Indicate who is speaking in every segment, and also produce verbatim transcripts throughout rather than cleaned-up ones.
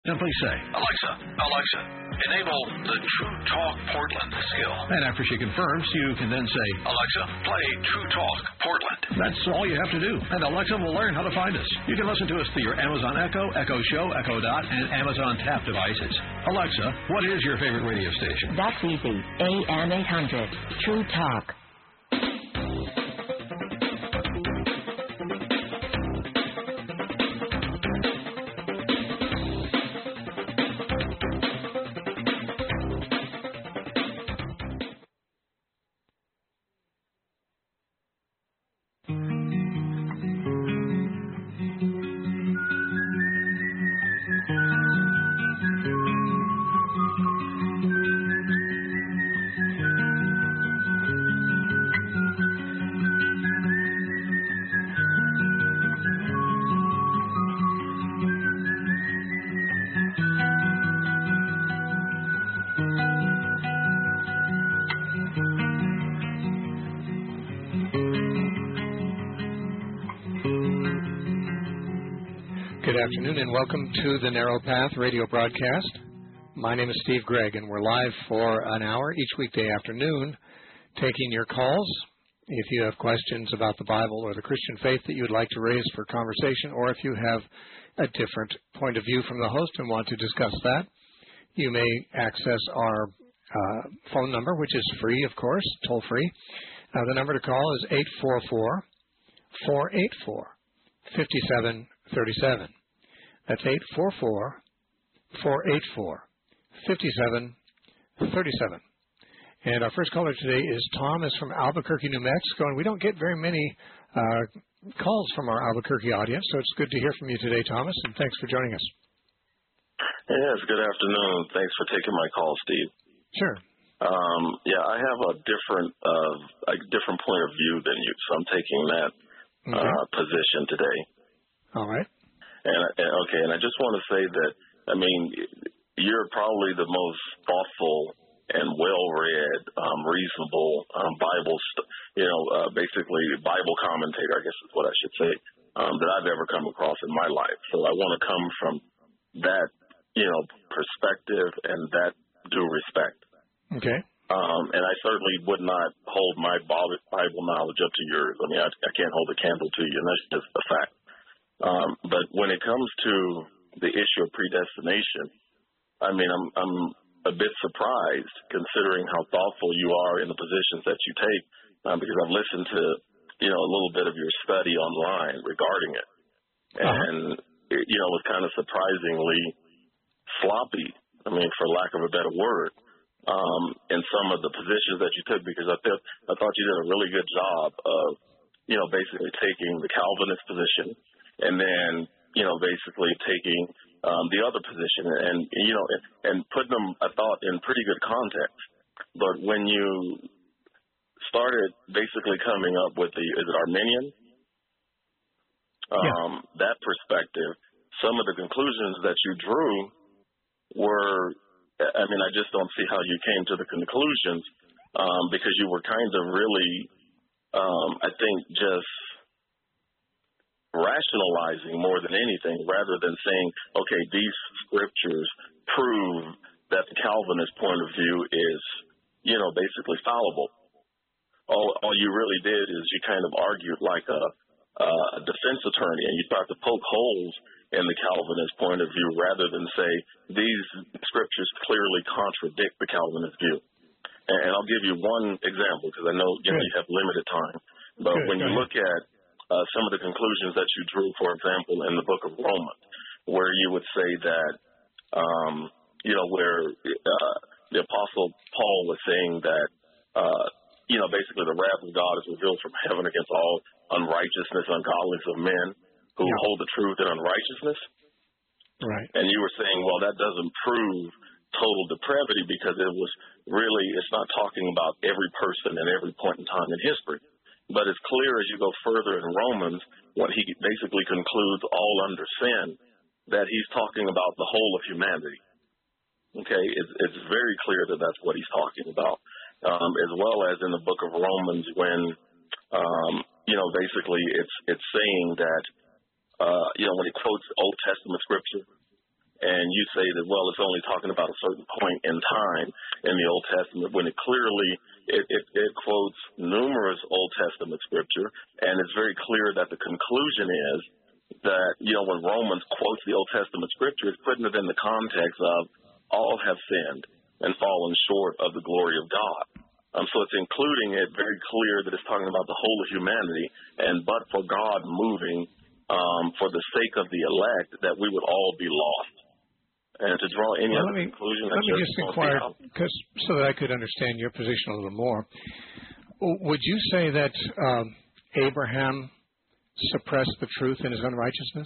Speaker 1: Simply say, Alexa, Alexa, enable the True Talk Portland skill. And after she confirms, you can then say, Alexa, play True Talk Portland. That's all you have to do, and Alexa will learn how to find us. You can listen to us through your Amazon Echo, Echo Show, Echo Dot, and Amazon Tap devices. Alexa, what is your favorite radio station?
Speaker 2: That's easy. A M eight hundred, True Talk.
Speaker 3: Good afternoon and welcome to the Narrow Path radio broadcast. My name is Steve Gregg and we're live for an hour each weekday afternoon taking your calls. If you have questions about the Bible or the Christian faith that you would like to raise for conversation, or if you have a different point of view from the host and want to discuss that, you may access our uh, phone number, which is free, of course, toll free. Uh, the number to call is eight four four, four eight four, five seven three seven. That's eight four four, four eight four, five seven three seven. And our first caller today is Thomas from Albuquerque, New Mexico. And we don't get very many uh, calls from our Albuquerque audience, so it's good to hear from you today, Thomas, and thanks for joining us.
Speaker 4: Yes, good afternoon. Thanks for taking my call, Steve.
Speaker 3: Sure.
Speaker 4: Um, yeah, I have a different uh, a different point of view than you, so I'm taking that
Speaker 3: okay.
Speaker 4: uh, position today.
Speaker 3: All right.
Speaker 4: And, and okay, and I just want to say that, I mean, you're probably the most thoughtful and well-read, um, reasonable um, Bible, st- you know, uh, basically Bible commentator, I guess is what I should say, um, that I've ever come across in my life. So I want to come from that, you know, perspective and that due respect.
Speaker 3: Okay.
Speaker 4: Um, and I certainly would not hold my Bible knowledge up to yours. I mean, I, I can't hold a candle to you, and that's just a fact. Um, but when it comes to the issue of predestination, I mean, I'm, I'm a bit surprised considering how thoughtful you are in the positions that you take, um, because I've listened to, you know, a little bit of your study online regarding it. And, uh-huh. it, you know, it was kind of surprisingly sloppy, I mean, for lack of a better word, um, in some of the positions that you took, because I, th- I thought you did a really good job of, you know, basically taking the Calvinist position and then, you know, basically taking um, the other position and, you know, and, and putting them, I thought, in pretty good context. But when you started basically coming up with the, is it Arminian? Um, yeah. That perspective, some of the conclusions that you drew were, I mean, I just don't see how you came to the conclusions um, because you were kind of really, um, I think, just rationalizing more than anything rather than saying, okay, these scriptures prove that the Calvinist point of view is, you know, basically fallible. All, all you really did is you kind of argued like a, a defense attorney, and you tried to poke holes in the Calvinist point of view rather than say these scriptures clearly contradict the Calvinist view. And, and I'll give you one example because I know you, know, you have limited time. But Good. when Go you ahead. look at Uh, some of the conclusions that you drew, for example, in the book of Romans, where you would say that, um, you know, where uh, the Apostle Paul was saying that, uh, you know, basically the wrath of God is revealed from heaven against all unrighteousness, ungodliness of men who yeah. hold the truth in unrighteousness.
Speaker 3: Right.
Speaker 4: And you were saying, well, that doesn't prove total depravity because it was really, it's not talking about every person at every point in time in history. But it's clear as you go further in Romans, when he basically concludes all under sin, that he's talking about the whole of humanity. Okay, it's, it's very clear that that's what he's talking about, um, as well as in the book of Romans when, um, you know, basically it's it's saying that, uh, you know, when he quotes Old Testament scripture and you say that, well, it's only talking about a certain point in time in the Old Testament, when it clearly it, it, it quotes numerous Old Testament scripture, and it's very clear that the conclusion is that, you know, when Romans quotes the Old Testament scripture, it's putting it in the context of all have sinned and fallen short of the glory of God. Um, so it's including it very clear that it's talking about the whole of humanity, and but for God moving um, for the sake of the elect, that we would all be lost. And to draw any
Speaker 3: well,
Speaker 4: other
Speaker 3: let me,
Speaker 4: conclusion,
Speaker 3: let me just inquire, because so that I could understand your position a little more. Would you say that um, Abraham suppressed the truth in his unrighteousness?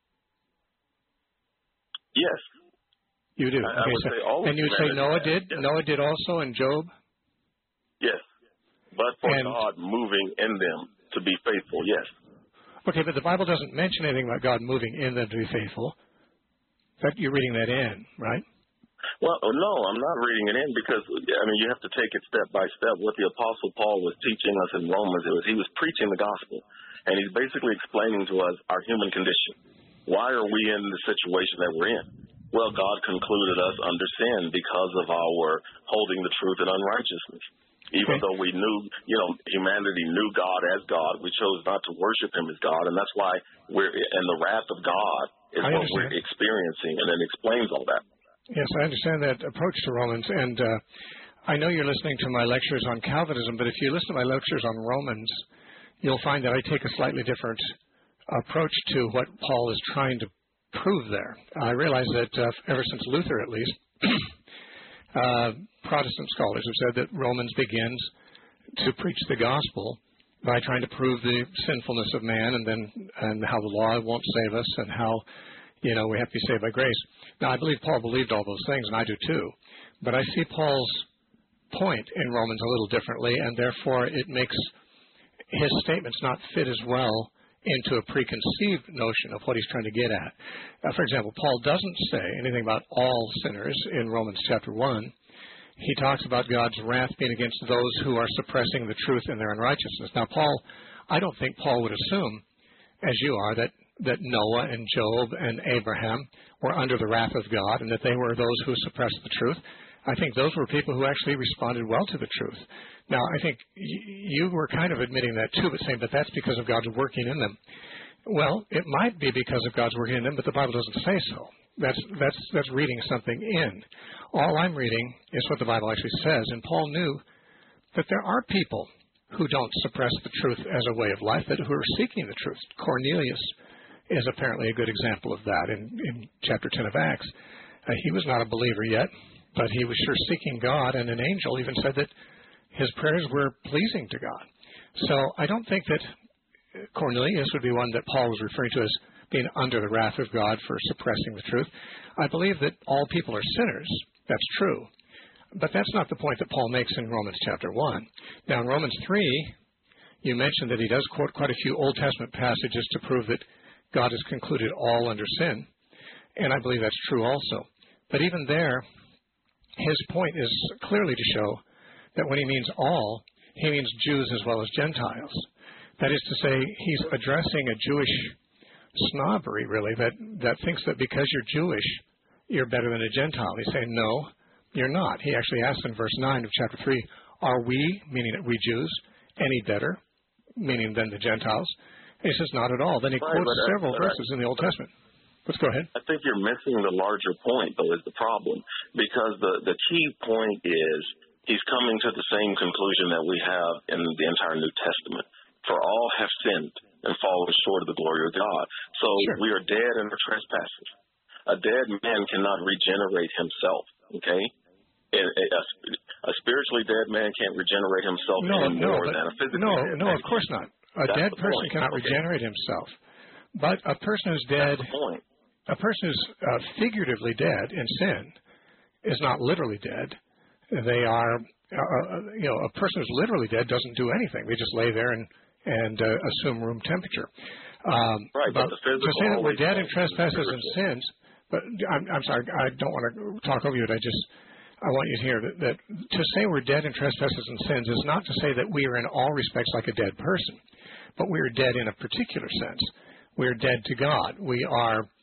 Speaker 4: Yes.
Speaker 3: You do.
Speaker 4: I,
Speaker 3: okay,
Speaker 4: I would
Speaker 3: so,
Speaker 4: say all
Speaker 3: and you would say Noah did.
Speaker 4: Yes.
Speaker 3: Noah did also, and Job.
Speaker 4: Yes, but for
Speaker 3: and,
Speaker 4: God moving in them to be faithful. Yes.
Speaker 3: Okay, but the Bible doesn't mention anything about God moving in them to be faithful. That you're reading that in, right?
Speaker 4: Well, no, I'm not reading it in because, I mean, you have to take it step by step. What the Apostle Paul was teaching us in Romans, it was he was preaching the gospel, and he's basically explaining to us our human condition. Why are we in the situation that we're in? Well, God concluded us under sin because of our holding the truth in unrighteousness. Even okay. though we knew, you know, humanity knew God as God, we chose not to worship him as God, and that's why we're, and the wrath of God is
Speaker 3: I
Speaker 4: what
Speaker 3: understand.
Speaker 4: we're experiencing, and it explains all that.
Speaker 3: Yes, I understand that approach to Romans, and uh, I know you're listening to my lectures on Calvinism, but if you listen to my lectures on Romans, you'll find that I take a slightly different approach to what Paul is trying to prove there. I realize that uh, ever since Luther, at least, uh, Protestant scholars have said that Romans begins to preach the gospel by trying to prove the sinfulness of man, and then and how the law won't save us, and how, you know, we have to be saved by grace. Now, I believe Paul believed all those things, and I do too. But I see Paul's point in Romans a little differently, and therefore it makes his statements not fit as well into a preconceived notion of what he's trying to get at. Uh, for example, Paul doesn't say anything about all sinners in Romans chapter one. He talks about God's wrath being against those who are suppressing the truth in their unrighteousness. Now, Paul, I don't think Paul would assume, as you are, that, that Noah and Job and Abraham were under the wrath of God and that they were those who suppressed the truth. I think those were people who actually responded well to the truth. Now, I think y- you were kind of admitting that too, but saying that that's because of God's working in them. Well, it might be because of God's working in them, but the Bible doesn't say so. That's that's that's reading something in. All I'm reading is what the Bible actually says, and Paul knew that there are people who don't suppress the truth as a way of life, that who are seeking the truth. Cornelius is apparently a good example of that in, in chapter ten of Acts. Uh, he was not a believer yet, but he was sure seeking God, and an angel even said that his prayers were pleasing to God. So I don't think that Cornelius would be one that Paul was referring to as being under the wrath of God for suppressing the truth. I believe that all people are sinners. That's true. But that's not the point that Paul makes in Romans chapter one. Now, in Romans three, you mentioned that he does quote quite a few Old Testament passages to prove that God has concluded all under sin, and I believe that's true also. But even there, his point is clearly to show that when he means all, he means Jews as well as Gentiles. That is to say, he's addressing a Jewish snobbery, really, that, that thinks that because you're Jewish, you're better than a Gentile. He's saying, no, you're not. He actually asks in verse nine of chapter three, are we, meaning that we Jews, any better, meaning than the Gentiles? And he says, not at all. Then he
Speaker 4: right,
Speaker 3: quotes
Speaker 4: I,
Speaker 3: several verses in the Old Testament. Let's go ahead.
Speaker 4: I think you're missing the larger point, though, is the problem. Because the, the key point is he's coming to the same conclusion that we have in the entire New Testament. For all have sinned and fallen short of the glory of God. So
Speaker 3: sure.
Speaker 4: we are dead in our trespasses. A dead man cannot regenerate himself, okay? A, a, a spiritually dead man can't regenerate himself
Speaker 3: no,
Speaker 4: any
Speaker 3: no,
Speaker 4: more
Speaker 3: but,
Speaker 4: than a physically
Speaker 3: no,
Speaker 4: dead
Speaker 3: no,
Speaker 4: man.
Speaker 3: of course not. A
Speaker 4: That's
Speaker 3: dead person
Speaker 4: point.
Speaker 3: cannot
Speaker 4: okay.
Speaker 3: regenerate himself. But a person who's dead,
Speaker 4: That's the point.
Speaker 3: a person who's uh, figuratively dead in sin is not literally dead. They are, uh, you know, a person who's literally dead doesn't do anything. They just lay there and, and uh, assume room temperature. Um,
Speaker 4: right, but,
Speaker 3: but
Speaker 4: the physical
Speaker 3: to say that we're dead in trespasses and sins, but I'm, I'm sorry, I don't want to talk over you. I just, I want you to hear that, that to say we're dead in trespasses and sins is not to say that we are in all respects like a dead person, but we are dead in a particular sense. We are dead to God. We are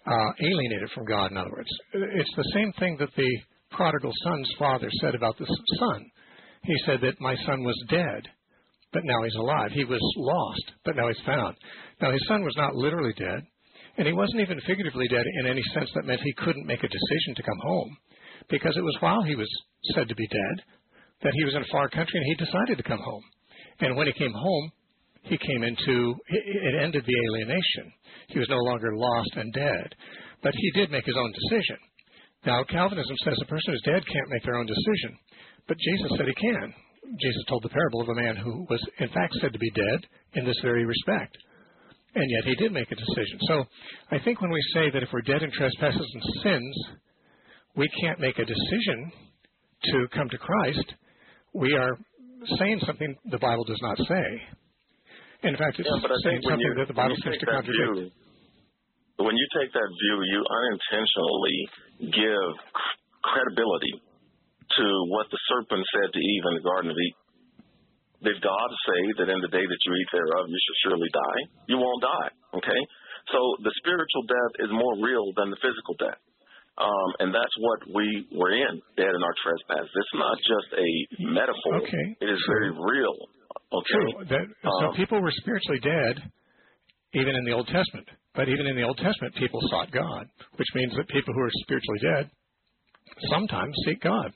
Speaker 3: uh, alienated from God, in other words. It's the same thing that the prodigal son's father said about the son. He said that my son was dead, but now he's alive. He was lost, but now he's found. Now, his son was not literally dead, and he wasn't even figuratively dead in any sense that meant he couldn't make a decision to come home, because it was while he was said to be dead that he was in a far country and he decided to come home. And when he came home, he came into, it ended the alienation. He was no longer lost and dead, but he did make his own decision. Now, Calvinism says a person who's dead can't make their own decision, but Jesus said he can. Jesus told the parable of a man who was, in fact, said to be dead in this very respect, and yet he did make a decision. So I think when we say that if we're dead in trespasses and sins, we can't make a decision to come to Christ, we are saying something the Bible does not say. In fact, it's
Speaker 4: yeah, but I
Speaker 3: saying
Speaker 4: think
Speaker 3: something
Speaker 4: you,
Speaker 3: that the Bible seems to contradict.
Speaker 4: View, when you take that view, you unintentionally give credibility to what the serpent said to Eve in the Garden of Eden. Did God say that in the day that you eat thereof, you shall surely die? You won't die, okay? So the spiritual death is more real than the physical death. Um, and that's what we were in, dead in our trespasses. It's not just a metaphor.
Speaker 3: Okay.
Speaker 4: It is
Speaker 3: True.
Speaker 4: very real. Okay.
Speaker 3: True. That, so
Speaker 4: um,
Speaker 3: people were spiritually dead even in the Old Testament. But even in the Old Testament, people sought God, which means that people who are spiritually dead sometimes seek God.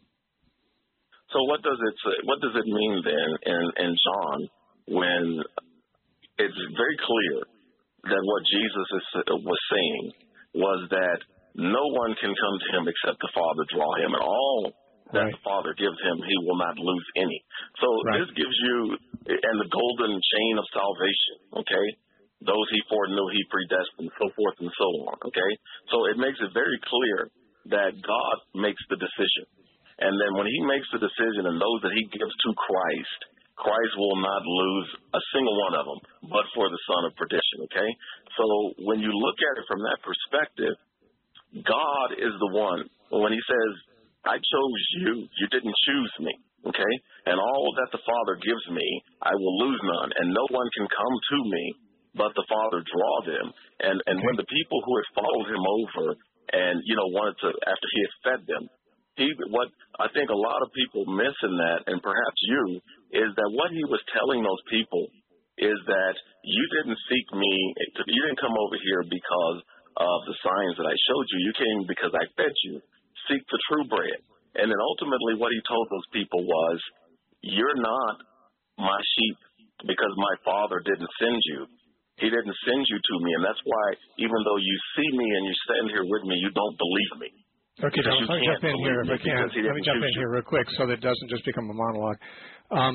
Speaker 4: So what does it say, what does it mean then in, in John when it's very clear that what Jesus is, was saying was that no one can come to him except the Father draw him, and all that right. the Father gives him, he will not lose any. So right. this gives you, and the golden chain of salvation, okay? Those he foreknew, he predestined, so forth and so on, okay? So it makes it very clear that God makes the decision. And then when he makes the decision and those that he gives to Christ, Christ will not lose a single one of them, but for the son of perdition, okay? So when you look at it from that perspective, God is the one. When he says, I chose you, you didn't choose me, okay? And all that the Father gives me, I will lose none, and no one can come to me but the Father draw them. And and when the people who had followed him over and, you know, wanted to, after he had fed them, he, what I think a lot of people miss in that, and perhaps you, is that what he was telling those people is that you didn't seek me, you didn't come over here because of the signs that I showed you. You came because I fed you. Seek the true bread. And then ultimately what he told those people was, you're not my sheep because my Father didn't send you. He didn't send you to me, and that's why even though you see me and you stand here with me, you don't believe me.
Speaker 3: Okay, John, let me jump in here if I can. Let me jump in here real quick so that it doesn't just become a monologue. Um,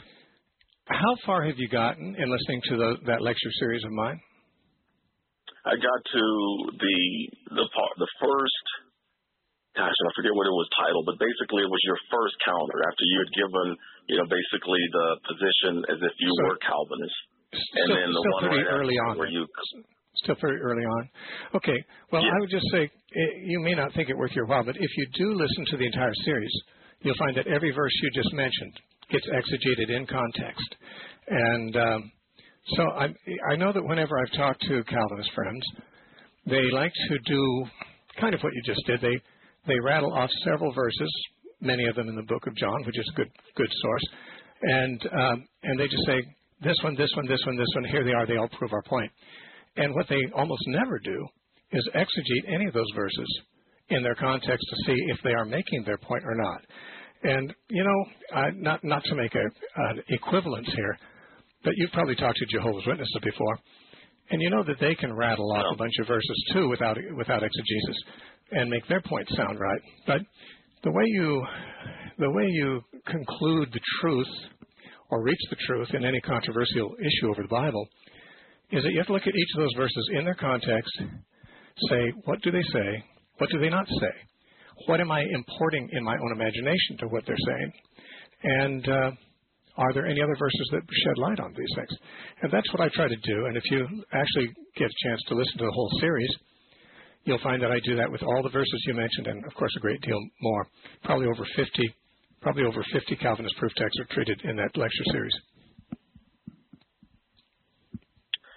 Speaker 3: how far have you gotten in listening to the, that lecture series of mine?
Speaker 4: I got to the the part, the first, gosh, I forget what it was titled, but basically it was your first counter after you had given, you know, basically the position as if you so, were Calvinist. And
Speaker 3: still,
Speaker 4: then the
Speaker 3: still
Speaker 4: one
Speaker 3: pretty
Speaker 4: right
Speaker 3: early on.
Speaker 4: Where you,
Speaker 3: still very early on. Okay. Well,
Speaker 4: yeah.
Speaker 3: I would just say you may not think it worth your while, but if you do listen to the entire series, you'll find that every verse you just mentioned gets exegeted in context. And um, so I, I know that whenever I've talked to Calvinist friends, they like to do kind of what you just did. They they rattle off several verses, many of them in the book of John, which is a good good source, and um, and they just say, this one, this one, this one, this one, here they are, they all prove our point. And what they almost never do is exegete any of those verses in their context to see if they are making their point or not. And, you know, uh, not not to make a, an equivalence here, but you've probably talked to Jehovah's Witnesses before, and you know that they can rattle off a bunch of verses too without without exegesis and make their point sound right. But the way you the way you conclude the truth or reach the truth in any controversial issue over the Bible is that you have to look at each of those verses in their context, say, what do they say? What do they not say? What am I importing in my own imagination to what they're saying? And uh, are there any other verses that shed light on these things? And that's what I try to do. And if you actually get a chance to listen to the whole series, you'll find that I do that with all the verses you mentioned, and of course a great deal more. Probably over fifty, probably over fifty Calvinist proof texts are treated in that lecture series.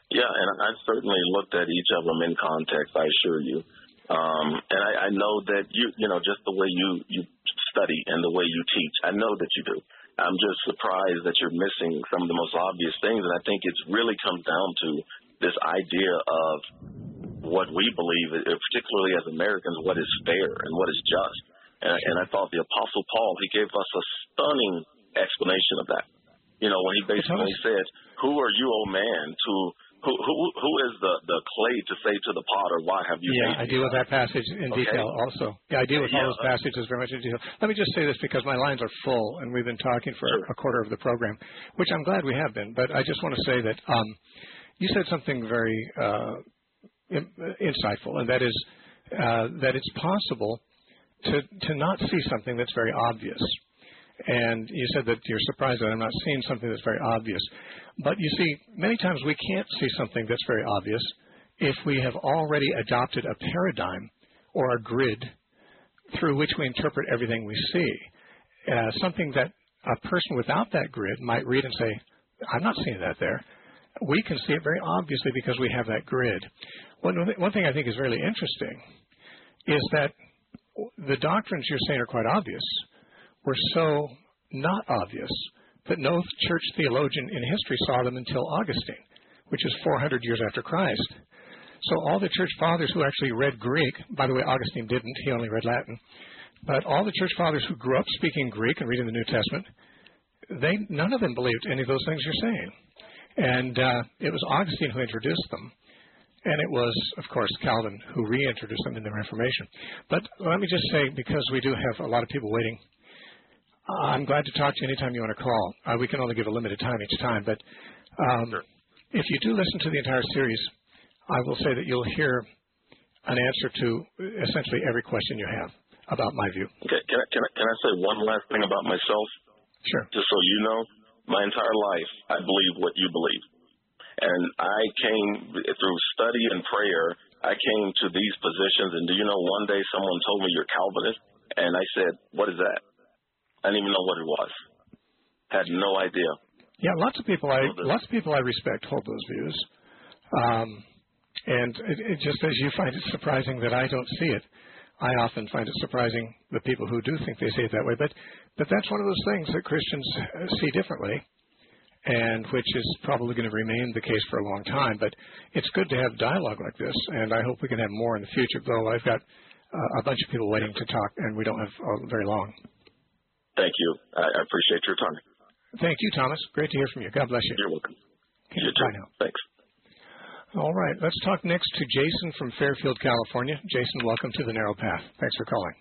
Speaker 4: Yeah, and I certainly looked at each of them in context, I assure you. Um, and I, I know that you, you know, just the way you, you study and the way you teach, I know that you do. I'm just surprised that you're missing some of the most obvious things. And I think it really comes down to this idea of what we believe, particularly as Americans, what is fair and what is just. And, and I thought the Apostle Paul, he gave us a stunning explanation of that. You know, when he basically said, who are you, O man, to who who who is the, the clay to say to the potter, why have you
Speaker 3: yeah,
Speaker 4: made me?
Speaker 3: I deal with that passage in
Speaker 4: okay.
Speaker 3: detail also. Yeah, I deal with
Speaker 4: yeah.
Speaker 3: all those passages very much in detail. Let me just say this because my lines are full, and we've been talking for
Speaker 4: sure.
Speaker 3: a quarter of the program, which I'm glad we have been. But I just want to say that um, you said something very uh, in, insightful, and that is uh, that it's possible to to not see something that's very obvious. And you said that you're surprised that I'm not seeing something that's very obvious. But you see, many times we can't see something that's very obvious if we have already adopted a paradigm or a grid through which we interpret everything we see. Uh, something that a person without that grid might read and say, I'm not seeing that there. We can see it very obviously because we have that grid. One, one thing I think is really interesting is that the doctrines you're saying are quite obvious were so not obvious that no church theologian in history saw them until Augustine, which is four hundred years after Christ. So all the church fathers who actually read Greek, by the way, Augustine didn't, he only read Latin, but all the church fathers who grew up speaking Greek and reading the New Testament, they none of them believed any of those things you're saying. And uh, it was Augustine who introduced them. And it was, of course, Calvin who reintroduced them in the Reformation. But let me just say, because we do have a lot of people waiting, I'm glad to talk to you anytime you want to call. Uh, we can only give a limited time each time, but um,
Speaker 4: sure.
Speaker 3: if you do listen to the entire series, I will say that you'll hear an answer to essentially every question you have about my view.
Speaker 4: Okay, can I, can I, can I say one last thing about myself?
Speaker 3: Sure.
Speaker 4: Just so you know, my entire life, I believe what you believe. And I came through study and prayer, I came to these positions, and do you know, one day someone told me you're Calvinist, and I said, what is that? I didn't even know what it was. Had no idea.
Speaker 3: Yeah, lots of people I lots of people I respect hold those views, um, and it, it just as you find it surprising that I don't see it, I often find it surprising the people who do think they see it that way. But but that's one of those things that Christians see differently, and which is probably going to remain the case for a long time. But it's good to have dialogue like this, and I hope we can have more in the future. Though I've got uh, a bunch of people waiting to talk, and we don't have uh, very long.
Speaker 4: Thank you. I appreciate your time.
Speaker 3: Thank you, Thomas. Great to hear from you. God bless you.
Speaker 4: You're welcome.
Speaker 3: Okay,
Speaker 4: you
Speaker 3: bye
Speaker 4: too.
Speaker 3: now.
Speaker 4: Thanks.
Speaker 3: All right. Let's talk next to Jason from Fairfield, California. Jason, welcome to the Narrow Path. Thanks for calling.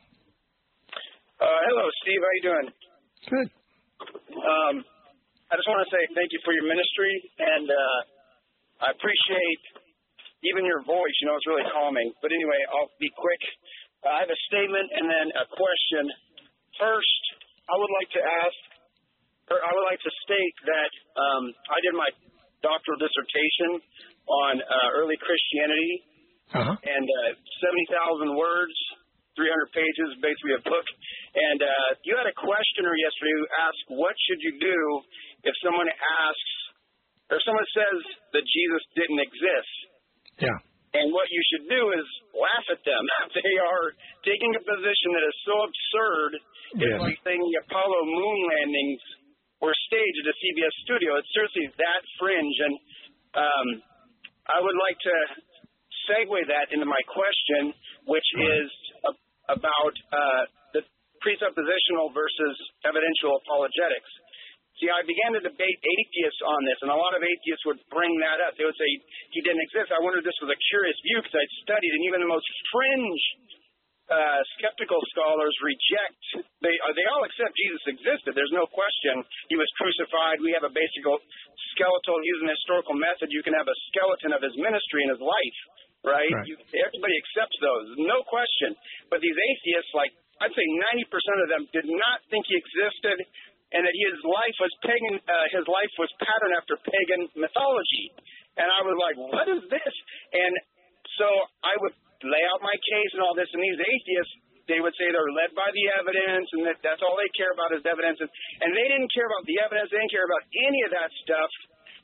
Speaker 5: Uh, hello, Steve. How you doing?
Speaker 3: Good.
Speaker 5: Um, I just want to say thank you for your ministry, and uh, I appreciate even your voice. You know, it's really calming. But anyway, I'll be quick. Uh, I have a statement and then a question. First, I would like to ask, or I would like to state that um, I did my doctoral dissertation on uh, early Christianity,
Speaker 3: uh-huh.
Speaker 5: and uh, seventy thousand words, three hundred pages, basically a book. And uh, you had a questioner yesterday who asked, what should you do if someone asks, or someone says that Jesus didn't exist?
Speaker 3: Yeah.
Speaker 5: And what you should do is laugh at them. They are taking a position that is so absurd. It's
Speaker 3: yes.
Speaker 5: like saying the Apollo moon landings were staged at a C B S studio. It's seriously that fringe. And um, I would like to segue that into my question, which is a- about uh, the presuppositional versus evidential apologetics. See, I began to debate atheists on this, and a lot of atheists would bring that up. They would say he didn't exist. I wondered if this was a curious view because I'd studied, and even the most fringe uh, skeptical scholars reject. They uh, they all accept Jesus existed. There's no question. He was crucified. We have a basic skeletal using the historical method. You can have a skeleton of his ministry and his life, right?
Speaker 3: right.
Speaker 5: You, everybody accepts those, no question. But these atheists, like I'd say ninety percent of them, did not think he existed, and that his life was pagan. Uh, his life was patterned after pagan mythology. And I was like, what is this? And so I would lay out my case and all this, and these atheists, they would say they're led by the evidence, and that that's all they care about is evidence. And, and they didn't care about the evidence. They didn't care about any of that stuff.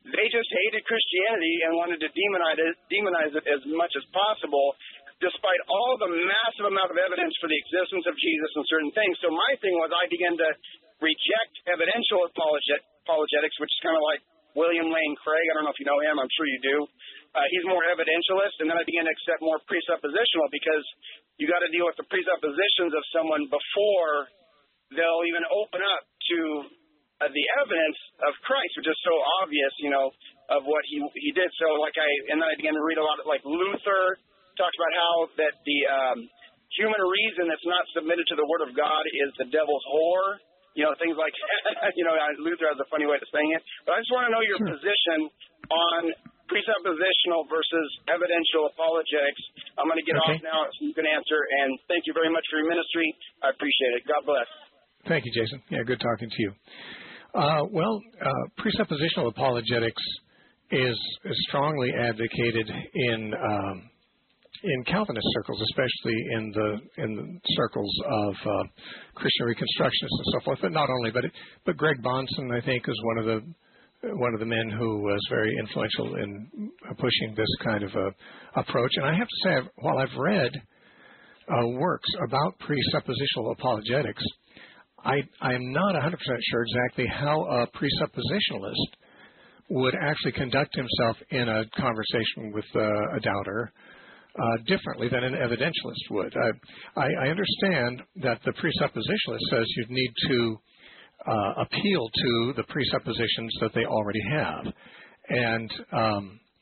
Speaker 5: they just hated Christianity and wanted to demonize it, demonize it as much as possible, despite all the massive amount of evidence for the existence of Jesus and certain things. So my thing was I began to reject evidential apologet, apologetics, which is kind of like William Lane Craig. I don't know if you know him. I'm sure you do. Uh, he's more evidentialist, and then I began to accept more presuppositional because you got to deal with the presuppositions of someone before they'll even open up to uh, the evidence of Christ, which is so obvious, you know, of what he he did. So like I, and then I began to read a lot of, like Luther talks about how that the um, human reason that's not submitted to the Word of God is the devil's whore, you know, things like that. You know, Luther has a funny way of saying it. But I just want to know your sure. position on presuppositional versus evidential apologetics. I'm going to get okay. off now so you can answer, and thank you very much for your ministry. I appreciate it. God bless.
Speaker 3: Thank you, Jason. Yeah, good talking to you. Uh, well, uh, presuppositional apologetics is, is strongly advocated in um, in Calvinist circles, especially in the in the circles of uh, Christian Reconstructionists and so forth. But not only, but it, but Greg Bahnsen, I think, is one of the one of the men who was very influential in pushing this kind of a approach. And I have to say, while I've read uh, works about presuppositional apologetics, I I am not one hundred percent sure exactly how a presuppositionalist would actually conduct himself in a conversation with uh, a doubter Uh, differently than an evidentialist would. I, I, I understand that the presuppositionalist says you need to uh, appeal to the presuppositions that they already have. And, um,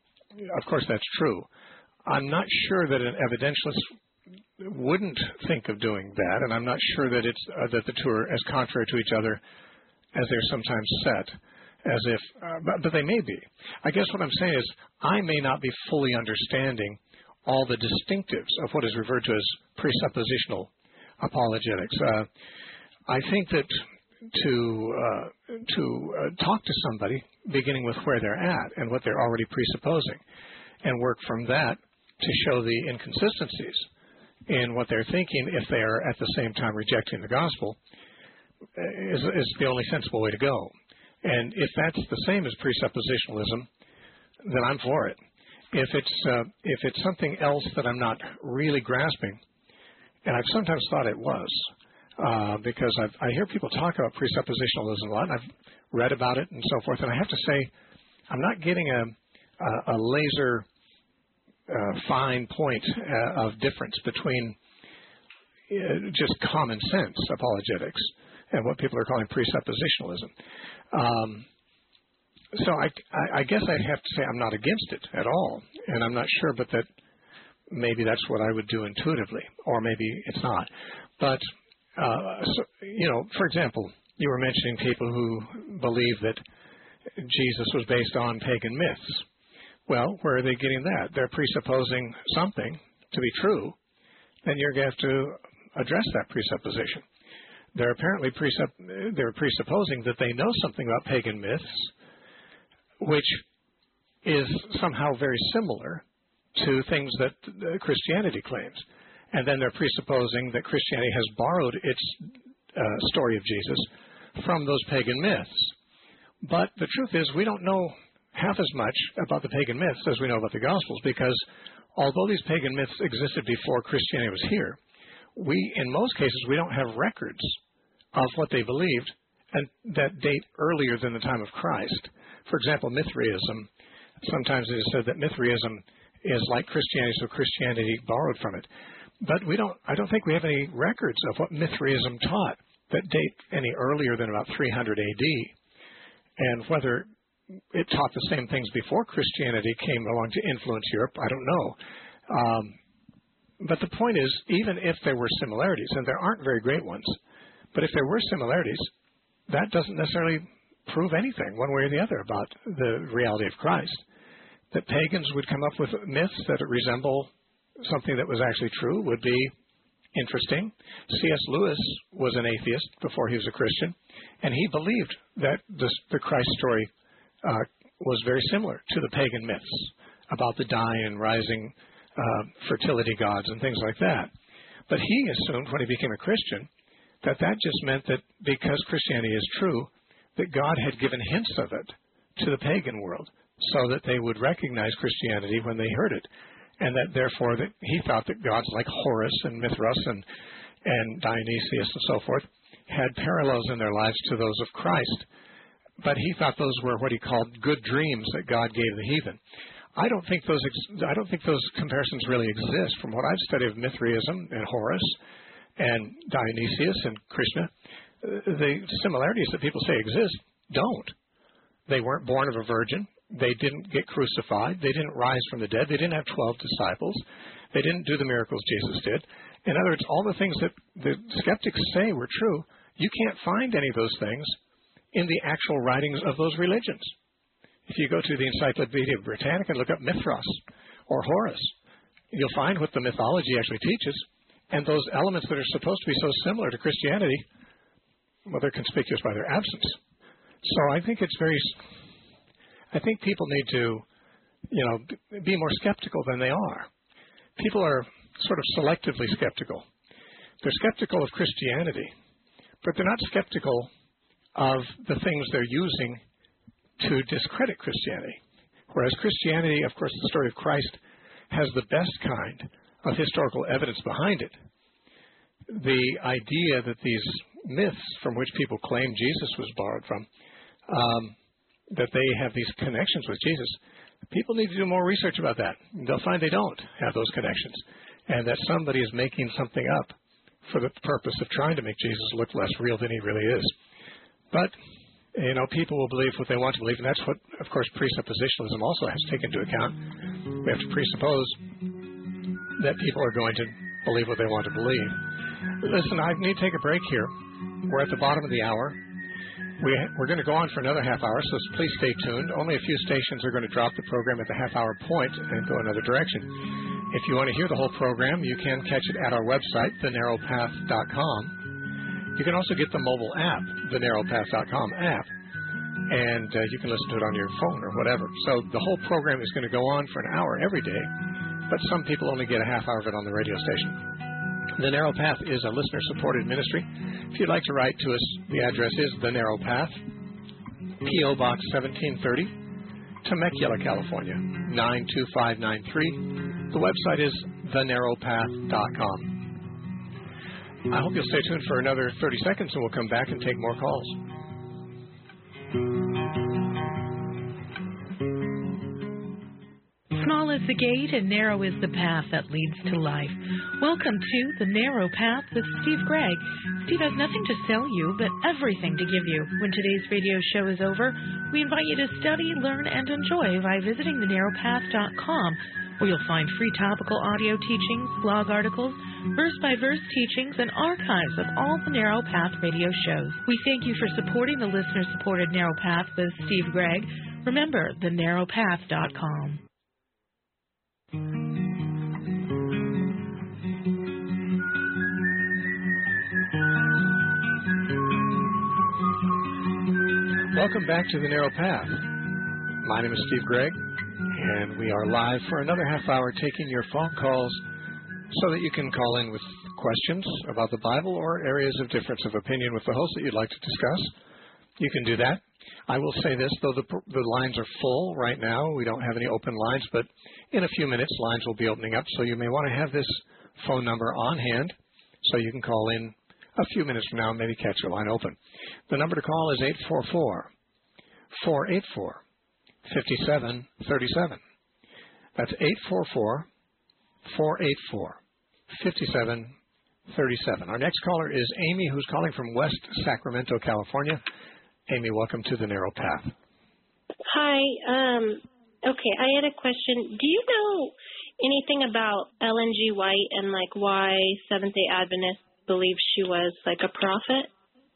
Speaker 3: of course, that's true. I'm not sure that an evidentialist wouldn't think of doing that, and I'm not sure that, it's, uh, that the two are as contrary to each other as they're sometimes set, as if, uh, but, but they may be. I guess what I'm saying is I may not be fully understanding all the distinctives of what is referred to as presuppositional apologetics. Uh, I think that to uh, to uh, talk to somebody, beginning with where they're at and what they're already presupposing, and work from that to show the inconsistencies in what they're thinking if they are at the same time rejecting the gospel, is, is the only sensible way to go. And if that's the same as presuppositionalism, then I'm for it. If it's uh, if it's something else that I'm not really grasping, and I've sometimes thought it was, uh, because I've, I hear people talk about presuppositionalism a lot, and I've read about it and so forth, and I have to say I'm not getting a, a, a laser uh, fine point uh, of difference between uh, just common sense apologetics and what people are calling presuppositionalism. Um, So I, I guess I'd have to say I'm not against it at all, and I'm not sure, but that maybe that's what I would do intuitively, or maybe it's not. But, uh, so, you know, for example, you were mentioning people who believe that Jesus was based on pagan myths. Well, where are they getting that? They're presupposing something to be true, then you're going to have to address that presupposition. They're apparently presupp- they're presupposing that they know something about pagan myths, which is somehow very similar to things that Christianity claims. And then they're presupposing that Christianity has borrowed its uh, story of Jesus from those pagan myths. But the truth is we don't know half as much about the pagan myths as we know about the Gospels, because although these pagan myths existed before Christianity was here, we, in most cases, we don't have records of what they believed and that date earlier than the time of Christ. For example, Mithraism. Sometimes it is said that Mithraism is like Christianity, so Christianity borrowed from it. But we don't. I don't think we have any records of what Mithraism taught that date any earlier than about three hundred A D. And whether it taught the same things before Christianity came along to influence Europe, I don't know. Um, but the point is, even if there were similarities, and there aren't very great ones, but if there were similarities, that doesn't necessarily prove anything one way or the other about the reality of Christ. That pagans would come up with myths that resemble something that was actually true would be interesting. C S Lewis was an atheist before he was a Christian, and he believed that this, the Christ story uh, was very similar to the pagan myths about the dying and rising uh, fertility gods and things like that. But he assumed when he became a Christian that that just meant that because Christianity is true, that God had given hints of it to the pagan world so that they would recognize Christianity when they heard it, and that therefore that he thought that gods like Horus and Mithras and, and Dionysius and so forth had parallels in their lives to those of Christ. But he thought those were what he called good dreams that God gave the heathen. I don't think those ex- I don't think those comparisons really exist. From what I've studied of Mithraism and Horus and Dionysius and Krishna, the similarities that people say exist don't. They weren't born of a virgin. They didn't get crucified. They didn't rise from the dead. They didn't have twelve disciples. They didn't do the miracles Jesus did. In other words, all the things that the skeptics say were true, you can't find any of those things in the actual writings of those religions. If you go to the Encyclopedia Britannica and look up Mithras or Horus, you'll find what the mythology actually teaches, and those elements that are supposed to be so similar to Christianity, well, they're conspicuous by their absence. So I think it's very, I think people need to, you know, be more skeptical than they are. People are sort of selectively skeptical. They're skeptical of Christianity, but they're not skeptical of the things they're using to discredit Christianity. Whereas Christianity, of course, the story of Christ has the best kind of historical evidence behind it. The idea that these myths from which people claim Jesus was borrowed from, um, that they have these connections with Jesus, people need to do more research about that. They'll find they don't have those connections, and that somebody is making something up for the purpose of trying to make Jesus look less real than he really is. But, you know, people will believe what they want to believe, and that's what, of course, presuppositionalism also has to take into account. We have to presuppose that people are going to believe what they want to believe. Listen, I need to take a break here. We're at the bottom of the hour. We, we're going to go on for another half hour, so please stay tuned. Only a few stations are going to drop the program at the half-hour point and go another direction. If you want to hear the whole program, you can catch it at our website, the narrow path dot com. You can also get the mobile app, the narrow path dot com app, and uh, you can listen to it on your phone or whatever. So the whole program is going to go on for an hour every day, but some people only get a half hour of it on the radio station. The Narrow Path is a listener-supported ministry. If you'd like to write to us, the address is The Narrow Path, P O Box seventeen thirty, Temecula, California, nine two five nine three. The website is the narrow path dot com. I hope you'll stay tuned for another thirty seconds, and we'll come back and take more calls.
Speaker 6: Small is the gate and narrow is the path that leads to life. Welcome to The Narrow Path with Steve Gregg. Steve has nothing to sell you, but everything to give you. When today's radio show is over, we invite you to study, learn, and enjoy by visiting the narrow path dot com, where you'll find free topical audio teachings, blog articles, verse-by-verse teachings, and archives of all the Narrow Path radio shows. We thank you for supporting the listener-supported Narrow Path with Steve Gregg. Remember, the narrow path dot com.
Speaker 3: Welcome back to The Narrow Path. My name is Steve Gregg, and we are live for another half hour taking your phone calls so that you can call in with questions about the Bible or areas of difference of opinion with the host that you'd like to discuss. You can do that. I will say this, though the, the lines are full right now, we don't have any open lines, but in a few minutes lines will be opening up, so you may want to have this phone number on hand so you can call in a few minutes from now and maybe catch your line open. The number to call is eight four four, four eight four, five seven three seven. That's eight four four, four eight four, five seven three seven. Our next caller is Amy, who's calling from West Sacramento, California. Amy, welcome to The Narrow Path.
Speaker 7: Hi. Um, okay, I had a question. Do you know anything about Ellen G. White and, like, why Seventh-day Adventists believe she was, like, a prophet?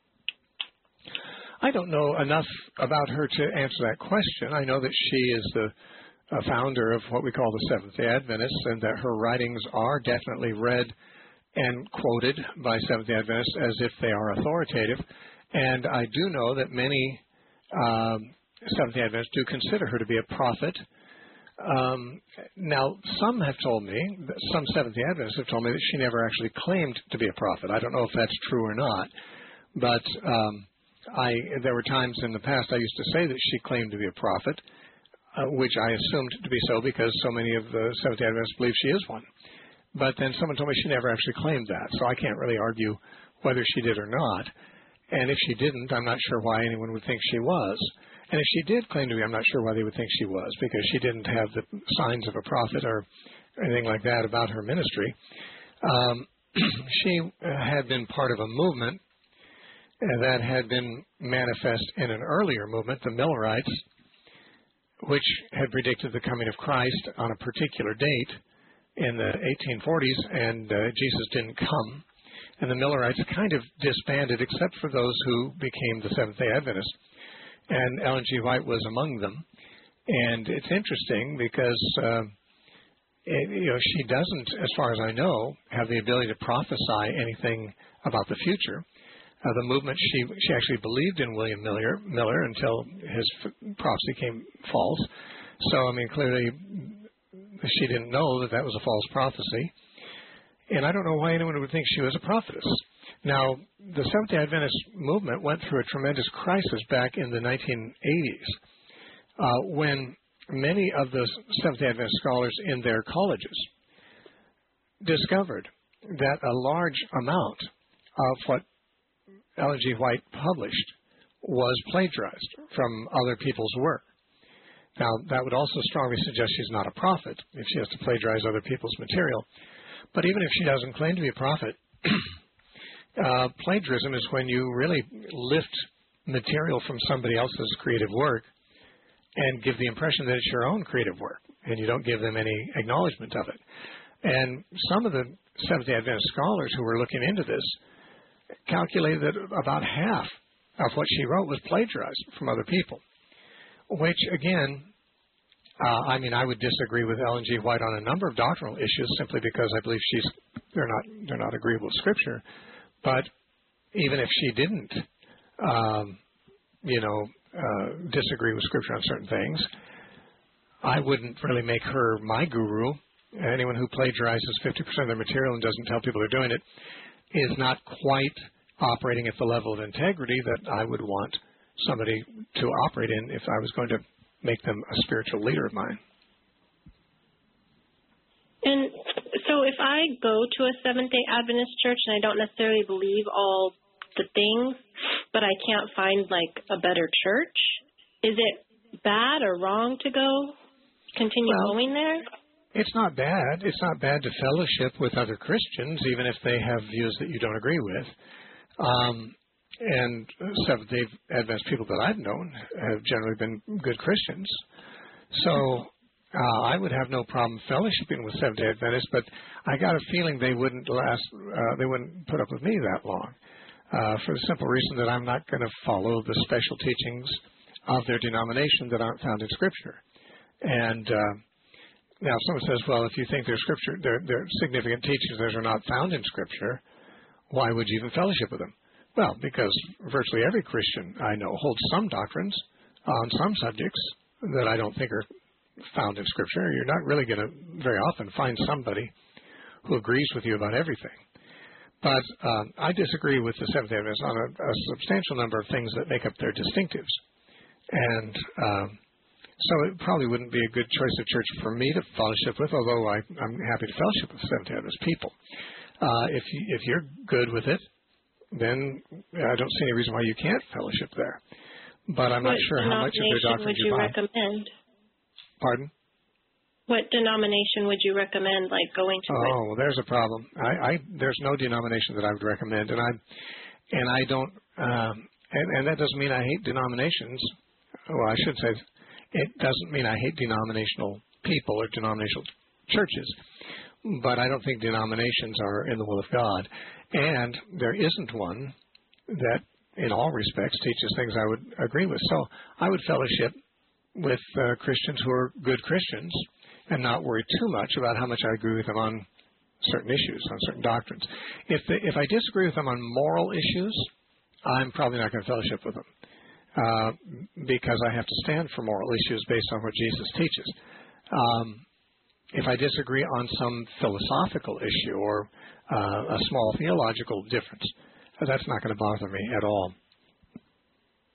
Speaker 3: I don't know enough about her to answer that question. I know that she is the uh, founder of what we call the Seventh-day Adventists, and that her writings are definitely read and quoted by Seventh-day Adventists as if they are authoritative. And I do know that many um, Seventh-day Adventists do consider her to be a prophet. Um, now, some have told me, some Seventh-day Adventists have told me that she never actually claimed to be a prophet. I don't know if that's true or not, but um, I there were times in the past I used to say that she claimed to be a prophet, uh, which I assumed to be so because so many of the Seventh-day Adventists believe she is one. But then someone told me she never actually claimed that, so I can't really argue whether she did or not. And if she didn't, I'm not sure why anyone would think she was. And if she did claim to be, I'm not sure why they would think she was, because she didn't have the signs of a prophet or anything like that about her ministry. Um, she had been part of a movement that had been manifest in an earlier movement, the Millerites, which had predicted the coming of Christ on a particular date in the eighteen forties, and uh, Jesus didn't come. And the Millerites kind of disbanded, except for those who became the Seventh-day Adventists. And Ellen G. White was among them. And it's interesting because uh, it, you know, she doesn't, as far as I know, have the ability to prophesy anything about the future. Uh, the movement, she she actually believed in William Miller, Miller until his f- prophecy came false. So, I mean, clearly she didn't know that that was a false prophecy. And I don't know why anyone would think she was a prophetess. Now, the Seventh-day Adventist movement went through a tremendous crisis back in the nineteen eighties uh, when many of the Seventh-day Adventist scholars in their colleges discovered that a large amount of what Ellen G. White published was plagiarized from other people's work. Now, that would also strongly suggest she's not a prophet if she has to plagiarize other people's material. But even if she doesn't claim to be a prophet, uh, plagiarism is when you really lift material from somebody else's creative work and give the impression that it's your own creative work, and you don't give them any acknowledgement of it. And some of the Seventh-day Adventist scholars who were looking into this calculated that about half of what she wrote was plagiarized from other people, which, again, uh, I mean, I would disagree with Ellen G. White on a number of doctrinal issues simply because I believe she's they're not they're not agreeable with Scripture. But even if she didn't, um, you know, uh, disagree with Scripture on certain things, I wouldn't really make her my guru. Anyone who plagiarizes fifty percent of their material and doesn't tell people they're doing it is not quite operating at the level of integrity that I would want somebody to operate in if I was going to make them a spiritual leader of mine.
Speaker 7: And so if I go to a Seventh-day Adventist church and I don't necessarily believe all the things, but I can't find, like, a better church, is it bad or wrong to go, continue
Speaker 3: well,
Speaker 7: going there?
Speaker 3: It's not bad. It's not bad to fellowship with other Christians, even if they have views that you don't agree with. Um, and Seventh-day Adventist people that I've known have generally been good Christians. So uh, I would have no problem fellowshipping with Seventh-day Adventists, but I got a feeling they wouldn't last. Uh, they wouldn't put up with me that long, uh, for the simple reason that I'm not going to follow the special teachings of their denomination that aren't found in Scripture. And uh, now, if someone says, well, if you think there's Scripture, there, there are significant teachings that are not found in Scripture, why would you even fellowship with them? Well, because virtually every Christian I know holds some doctrines on some subjects that I don't think are found in Scripture. You're not really going to very often find somebody who agrees with you about everything. But um, I disagree with the Seventh-day Adventists on a, a substantial number of things that make up their distinctives. And um, so it probably wouldn't be a good choice of church for me to fellowship with, although I, I'm happy to fellowship with Seventh-day Adventist people. Uh, if, you, if you're good with it, then I don't see any reason why you can't fellowship there. But I'm
Speaker 7: what
Speaker 3: not sure how much of their doctrine
Speaker 7: would you,
Speaker 3: you buy.
Speaker 7: recommend?
Speaker 3: Pardon?
Speaker 7: What denomination would you recommend, like, going to?
Speaker 3: Oh, well, there's a problem. I, I there's no denomination that I would recommend, and I and I don't, um, and, and that doesn't mean I hate denominations. Well, I should say it doesn't mean I hate denominational people or denominational churches, but I don't think denominations are in the will of God. And there isn't one that, in all respects, teaches things I would agree with. So I would fellowship with uh, Christians who are good Christians and not worry too much about how much I agree with them on certain issues, on certain doctrines. If they, if I disagree with them on moral issues, I'm probably not going to fellowship with them uh, because I have to stand for moral issues based on what Jesus teaches. Um, if I disagree on some philosophical issue or uh, a small theological difference, that's not going to bother me at all.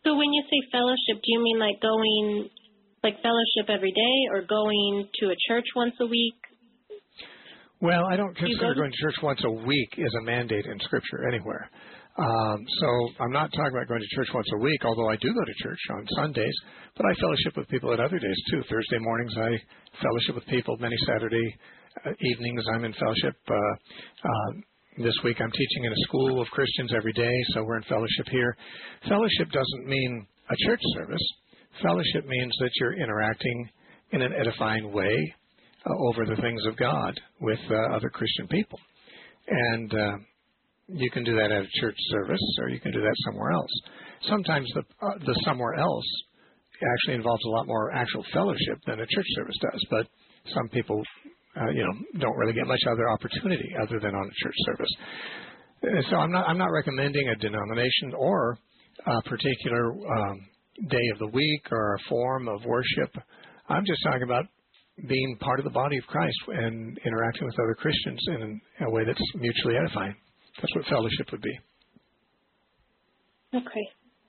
Speaker 7: So when you say fellowship, do you mean like going, like fellowship every day, or going to a church once a week?
Speaker 3: Well, I don't consider
Speaker 7: go
Speaker 3: going to church once a week is a mandate in Scripture anywhere. Um, so I'm not talking about going to church once a week, although I do go to church on Sundays, but I fellowship with people at other days too. Thursday mornings I fellowship with people. Many Saturday uh, evenings I'm in fellowship. Uh, uh, this week I'm teaching in a school of Christians every day, so we're in fellowship here. Fellowship doesn't mean a church service. Fellowship means that you're interacting in an edifying way uh, over the things of God with uh, other Christian people. And uh, you can do that at a church service, or you can do that somewhere else. Sometimes the uh, the somewhere else actually involves a lot more actual fellowship than a church service does. But some people, uh, you know, don't really get much other opportunity other than on a church service. Uh, so I'm not I'm not recommending a denomination or a particular um, day of the week or a form of worship. I'm just talking about being part of the body of Christ and interacting with other Christians in a way that's mutually edifying. That's what fellowship would be.
Speaker 7: Okay.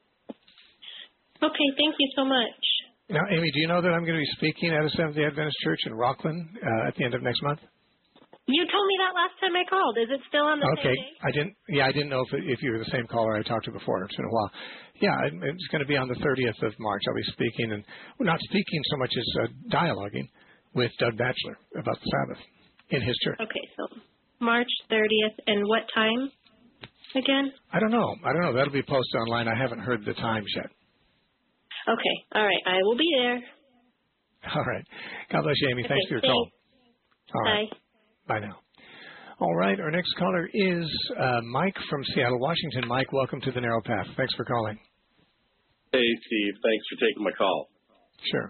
Speaker 7: Okay, thank you so much.
Speaker 3: Now, Amy, do you know that I'm going to be speaking at a Seventh-day Adventist church in Rockland uh, at the end of next month?
Speaker 7: You told me that last time I called. Is it still on the
Speaker 3: okay.
Speaker 7: same day?
Speaker 3: I didn't. Yeah, I didn't know if if you were the same caller I talked to before. It's been a while. Yeah, it's going to be on the thirtieth of March. I'll be speaking, and well, not speaking so much as uh, dialoguing with Doug Batchelor about the Sabbath in his church.
Speaker 7: Okay, so March thirtieth, and what time again?
Speaker 3: I don't know. I don't know. That'll be posted online. I haven't heard the times yet.
Speaker 7: Okay. All right. I will be there.
Speaker 3: All right. God bless you, Amy.
Speaker 7: Okay,
Speaker 3: thanks for your
Speaker 7: thanks.
Speaker 3: call. All right.
Speaker 7: Bye.
Speaker 3: Bye now. All right. Our next caller is uh, Mike from Seattle, Washington. Mike, welcome to the Narrow Path. Thanks for calling.
Speaker 8: Hey, Steve. Thanks for taking my call.
Speaker 3: Sure.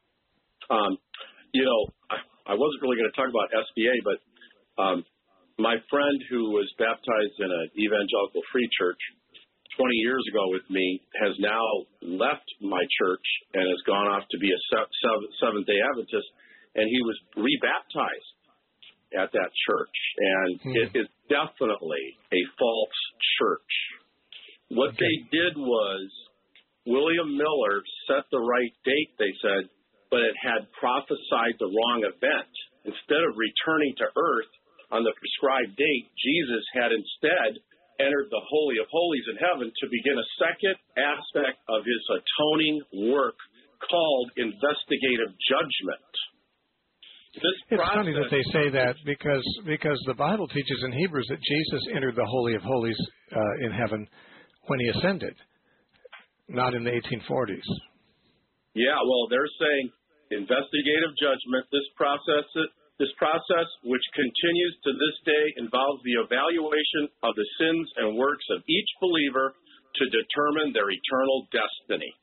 Speaker 8: Um, you know, I, I wasn't really going to talk about S B A, but um, my friend who was baptized in an evangelical free church twenty years ago with me has now left my church and has gone off to be a Seventh-day Adventist, and he was rebaptized at that church, and hmm. it is definitely a false church. What okay. they did was William Miller set the right date, they said, but it had prophesied the wrong event. Instead of returning to earth on the prescribed date, Jesus had instead entered the Holy of Holies in heaven to begin a second aspect of his atoning work called investigative judgment. This
Speaker 3: it's
Speaker 8: process,
Speaker 3: funny that they say that because because the Bible teaches in Hebrews that Jesus entered the Holy of Holies uh, in heaven when he ascended, not in the eighteen forties.
Speaker 8: Yeah, well, they're saying investigative judgment, this process, this process which continues to this day involves the evaluation of the sins and works of each believer to determine their eternal destiny.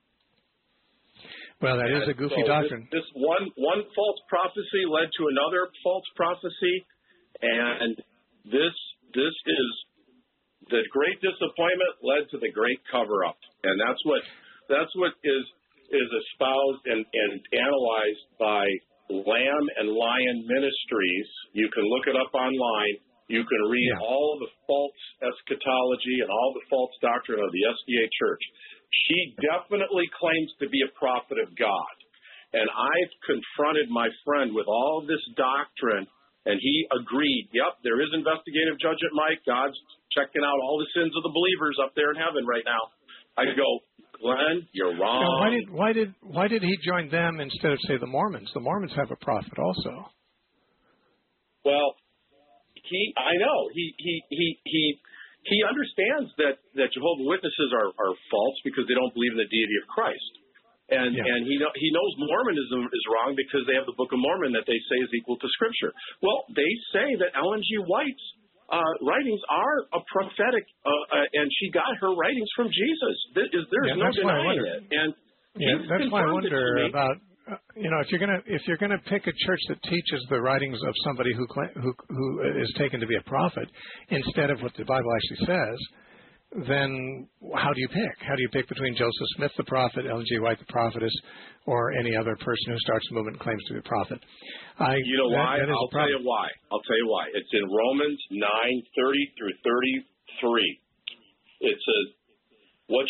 Speaker 3: Well, that and is a goofy
Speaker 8: so
Speaker 3: doctrine.
Speaker 8: This, this one one false prophecy led to another false prophecy, and this this is the great disappointment led to the great cover-up, and that's what that's what is is espoused and, and analyzed by Lamb and Lion Ministries. You can look it up online. You can read yeah. all the false eschatology and all the false doctrine of the S D A Church. She definitely claims to be a prophet of God. And I've confronted my friend with all of this doctrine, and he agreed, yep, there is investigative judgment, Mike. God's checking out all the sins of the believers up there in heaven right now. I go, Glenn, you're wrong.
Speaker 3: Now, why did why did why did he join them instead of, say, the Mormons? The Mormons have a prophet also.
Speaker 8: Well, he I know. He he he he He understands that, that Jehovah's Witnesses are, are false because they don't believe in the deity of Christ. And yeah. and he know, he knows Mormonism is wrong because they have the Book of Mormon that they say is equal to Scripture. Well, they say that Ellen G. White's uh, writings are a prophetic, uh, uh, and she got her writings from Jesus. There is
Speaker 3: yeah,
Speaker 8: no denying it. And
Speaker 3: yeah, that's why I wonder about, uh, you know, if you're gonna if you're gonna pick a church that teaches the writings of somebody who who who is taken to be a prophet instead of what the Bible actually says, then how do you pick? How do you pick between Joseph Smith the prophet, Ellen G. White the prophetess, or any other person who starts a movement and claims to be a prophet? I,
Speaker 8: you know
Speaker 3: that,
Speaker 8: why?
Speaker 3: that
Speaker 8: I'll tell you why. I'll tell you why. It's in Romans nine thirty through thirty-three. It says, "What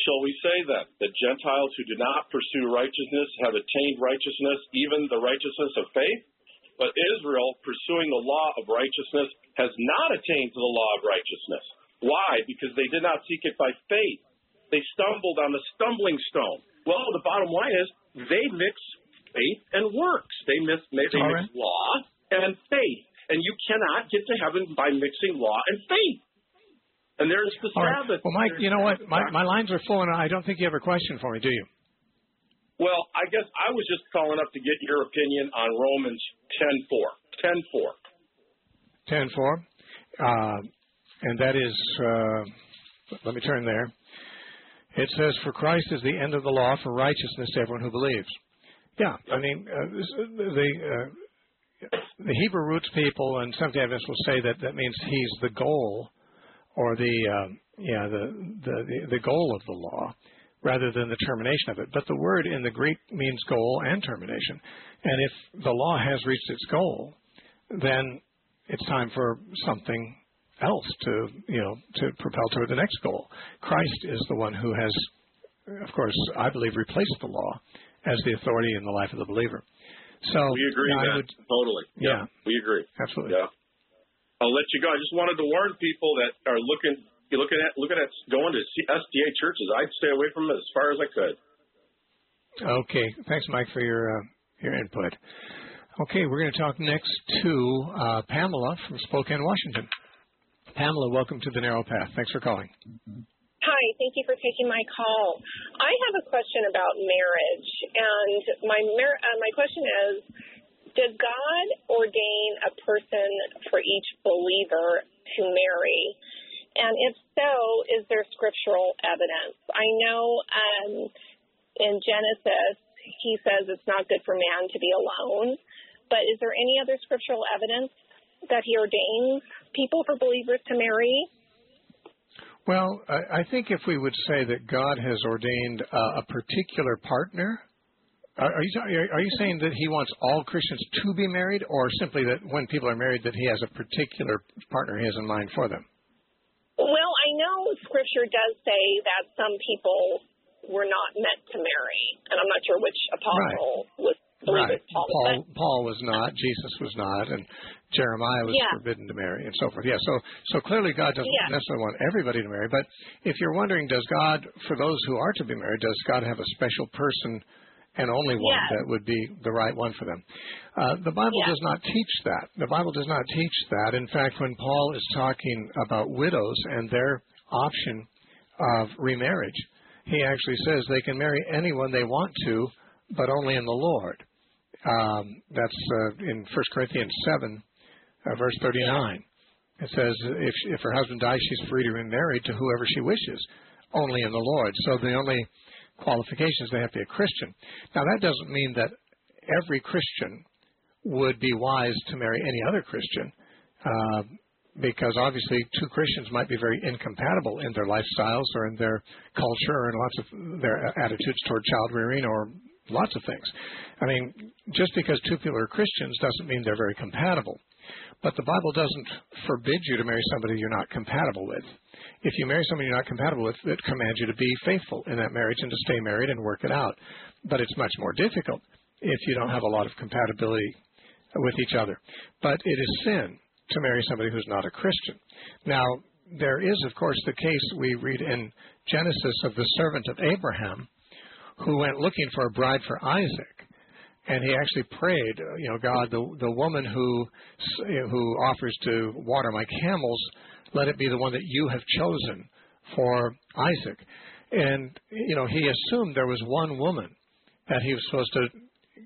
Speaker 8: shall we say then? That Gentiles who do not pursue righteousness have attained righteousness, even the righteousness of faith? But Israel, pursuing the law of righteousness, has not attained to the law of righteousness. Why? Because they did not seek it by faith. They stumbled on the stumbling stone. Well, the bottom line is they mix faith and works. They mix, they mix
Speaker 3: right.
Speaker 8: law and faith. And you cannot get to heaven by mixing law and faith. And there's the
Speaker 3: All
Speaker 8: Sabbath.
Speaker 3: Right. Well, Mike, you know what? My, my lines are full, and I don't think you have a question for me, do you?
Speaker 8: Well, I guess I was just calling up to get your opinion on Romans ten four. ten four.
Speaker 3: ten four. Uh, and that is, uh, let me turn there. It says, for Christ is the end of the law for righteousness to everyone who believes. Yeah, I mean, uh, the uh, the Hebrew roots people and Seventh-day Adventists will say that that means he's the goal or the, uh, yeah, the, the, the goal of the law, rather than the termination of it. But the word in the Greek means goal and termination. And if the law has reached its goal, then it's time for something else to, you know, to propel toward the next goal. Christ is the one who has, of course, I believe, replaced the law as the authority in the life of the believer. So
Speaker 8: we agree
Speaker 3: you know,
Speaker 8: with that.
Speaker 3: Would,
Speaker 8: totally.
Speaker 3: Yeah,
Speaker 8: yeah, we agree.
Speaker 3: Absolutely.
Speaker 8: Yeah. I'll let you go. I just wanted to warn people that are looking looking at looking at going to S D A churches. I'd stay away from it as far as I could.
Speaker 3: Okay. Thanks, Mike, for your uh, your input. Okay, we're going to talk next to uh, Pamela from Spokane, Washington. Pamela, welcome to the Narrow Path. Thanks for calling.
Speaker 9: Hi, thank you for taking my call. I have a question about marriage, and my mar- uh, my question is, does God ordain a person for each believer to marry? And if so, is there scriptural evidence? I know um, in Genesis, he says it's not good for man to be alone, but is there any other scriptural evidence that he ordains people for believers to marry?
Speaker 3: Well, I, I think if we would say that God has ordained uh, a particular partner, are, are, you, are you saying that he wants all Christians to be married, or simply that when people are married that he has a particular partner he has in mind for them?
Speaker 9: Well, I know Scripture does say that some people were not meant to marry, and I'm not sure which apostle right. was.
Speaker 3: Right.
Speaker 9: Paul,
Speaker 3: Paul, Paul was not, Jesus was not, and Jeremiah was
Speaker 9: yeah.
Speaker 3: forbidden to marry, and so forth. Yeah, so so clearly God doesn't
Speaker 9: yeah.
Speaker 3: necessarily want everybody to marry. But if you're wondering, does God, for those who are to be married, does God have a special person and only one
Speaker 9: yes.
Speaker 3: that would be the right one for them? Uh, the Bible
Speaker 9: yes.
Speaker 3: does not teach that. The Bible does not teach that. In fact, when Paul is talking about widows and their option of remarriage, he actually says they can marry anyone they want to, but only in the Lord. Um, that's uh, in First Corinthians seven, uh, verse thirty-nine. It says, if, if her husband dies, she's free to remarry to whoever she wishes, only in the Lord. So the only qualification is they have to be a Christian. Now, that doesn't mean that every Christian would be wise to marry any other Christian, uh, because obviously two Christians might be very incompatible in their lifestyles or in their culture or in lots of their attitudes toward child rearing or lots of things. I mean, just because two people are Christians doesn't mean they're very compatible. But the Bible doesn't forbid you to marry somebody you're not compatible with. If you marry somebody you're not compatible with, it commands you to be faithful in that marriage and to stay married and work it out. But it's much more difficult if you don't have a lot of compatibility with each other. But it is sin to marry somebody who's not a Christian. Now, there is, of course, the case we read in Genesis of the servant of Abraham, who went looking for a bride for Isaac, and he actually prayed, you know, God, the the woman who who offers to water my camels, let it be the one that you have chosen for Isaac. And, you know, he assumed there was one woman that he was supposed to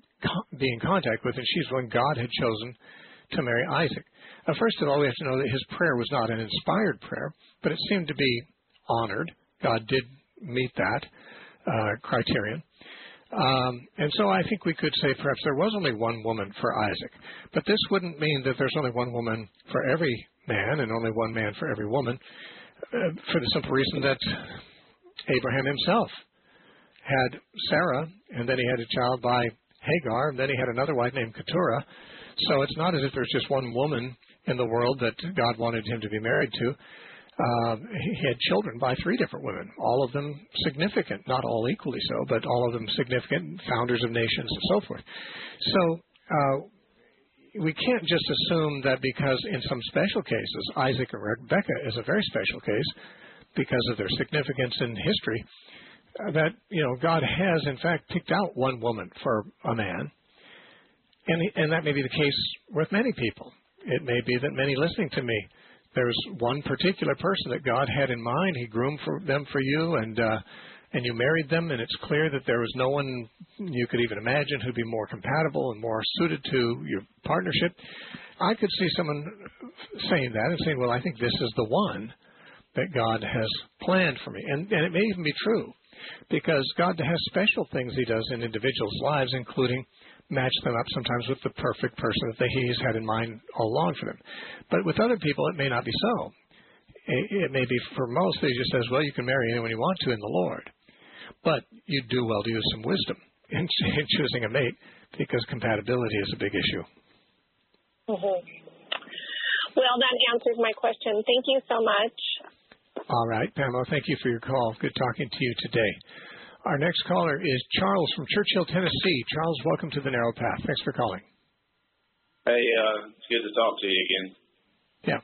Speaker 3: be in contact with, and she's the one God had chosen to marry Isaac. Now, first of all, we have to know that his prayer was not an inspired prayer, but it seemed to be honored. God did meet that Uh, criterion. Um, and so I think we could say perhaps there was only one woman for Isaac. But this wouldn't mean that there's only one woman for every man and only one man for every woman, uh, for the simple reason that Abraham himself had Sarah, and then he had a child by Hagar, and then he had another wife named Keturah. So it's not as if there's just one woman in the world that God wanted him to be married to. Uh, he had children by three different women, all of them significant, not all equally so, but all of them significant, founders of nations and so forth. So uh, we can't just assume that because in some special cases, Isaac and Rebekah is a very special case because of their significance in history, uh, that, you know, God has, in fact, picked out one woman for a man. And, and that may be the case with many people. It may be that many listening to me, there's one particular person that God had in mind. He groomed for them for you, and uh, and you married them, and it's clear that there was no one you could even imagine who'd be more compatible and more suited to your partnership. I could see someone saying that and saying, well, I think this is the one that God has planned for me. And, and it may even be true, because God has special things he does in individuals' lives, including match them up sometimes with the perfect person that he's had in mind all along for them. But with other people, it may not be so. It, it may be for most that he just says, well, you can marry anyone you want to in the Lord. But you do well to use some wisdom in, in choosing a mate, because compatibility is a big issue.
Speaker 9: Mm-hmm. Well, that answers my question. Thank you so much.
Speaker 3: All right, Pamela, thank you for your call. Good talking to you today. Our next caller is Charles from Churchill, Tennessee. Charles, welcome to the Narrow Path. Thanks for calling.
Speaker 10: Hey, uh, it's good to talk to you again.
Speaker 3: Yeah.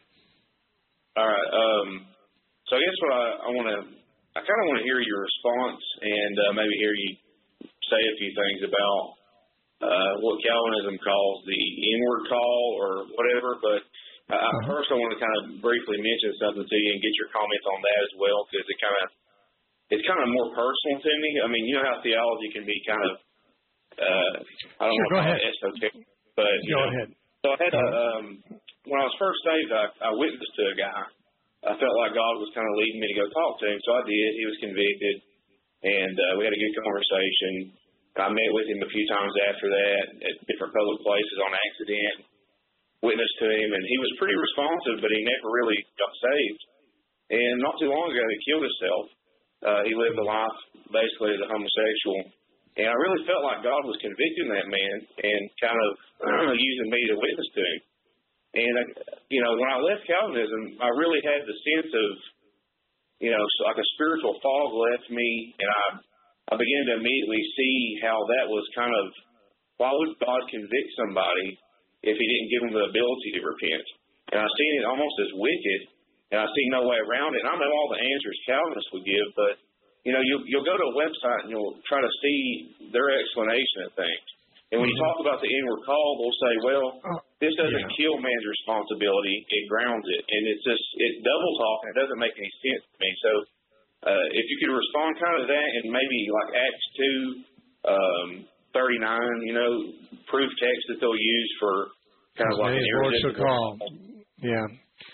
Speaker 10: All right. Um, so I guess what I, I want to, I kind of want to hear your response and uh, maybe hear you say a few things about uh, what Calvinism calls the inward call or whatever. But uh, uh-huh. first, I want to kind of briefly mention something to you and get your comments on that as well, because it kind of It's kind of more personal to me. I mean, you know how theology can be kind of, uh, I don't
Speaker 3: sure,
Speaker 10: know
Speaker 3: go ahead.
Speaker 10: esoteric, but, you
Speaker 3: go
Speaker 10: know,
Speaker 3: ahead.
Speaker 10: So I had a, um, when I was first saved, I, I witnessed to a guy. I felt like God was kind of leading me to go talk to him, so I did. He was convicted, and uh, we had a good conversation. I met with him a few times after that at different public places on accident, witnessed to him, and he was pretty responsive, but he never really got saved. And not too long ago, he killed himself. Uh, he lived a life basically as a homosexual. And I really felt like God was convicting that man and kind of uh, using me to witness to him. And, uh, you know, when I left Calvinism, I really had the sense of, you know, like a spiritual fog left me. And I, I began to immediately see how that was kind of, why would God convict somebody if he didn't give them the ability to repent? And I seen it almost as wicked. And I see no way around it. And I know all the answers Calvinists would give, but, you know, you'll, you'll go to a website and you'll try to see their explanation of things. And when you talk about the inward call, they'll say, well, this doesn't yeah. kill man's responsibility. It grounds it. And it's just, it double talk, and it doesn't make any sense to me. So uh, if you could respond kind of to that, and maybe like Acts two, um, thirty-nine, you know, proof text that they'll use for kind of like an irresistible
Speaker 3: call. Yeah.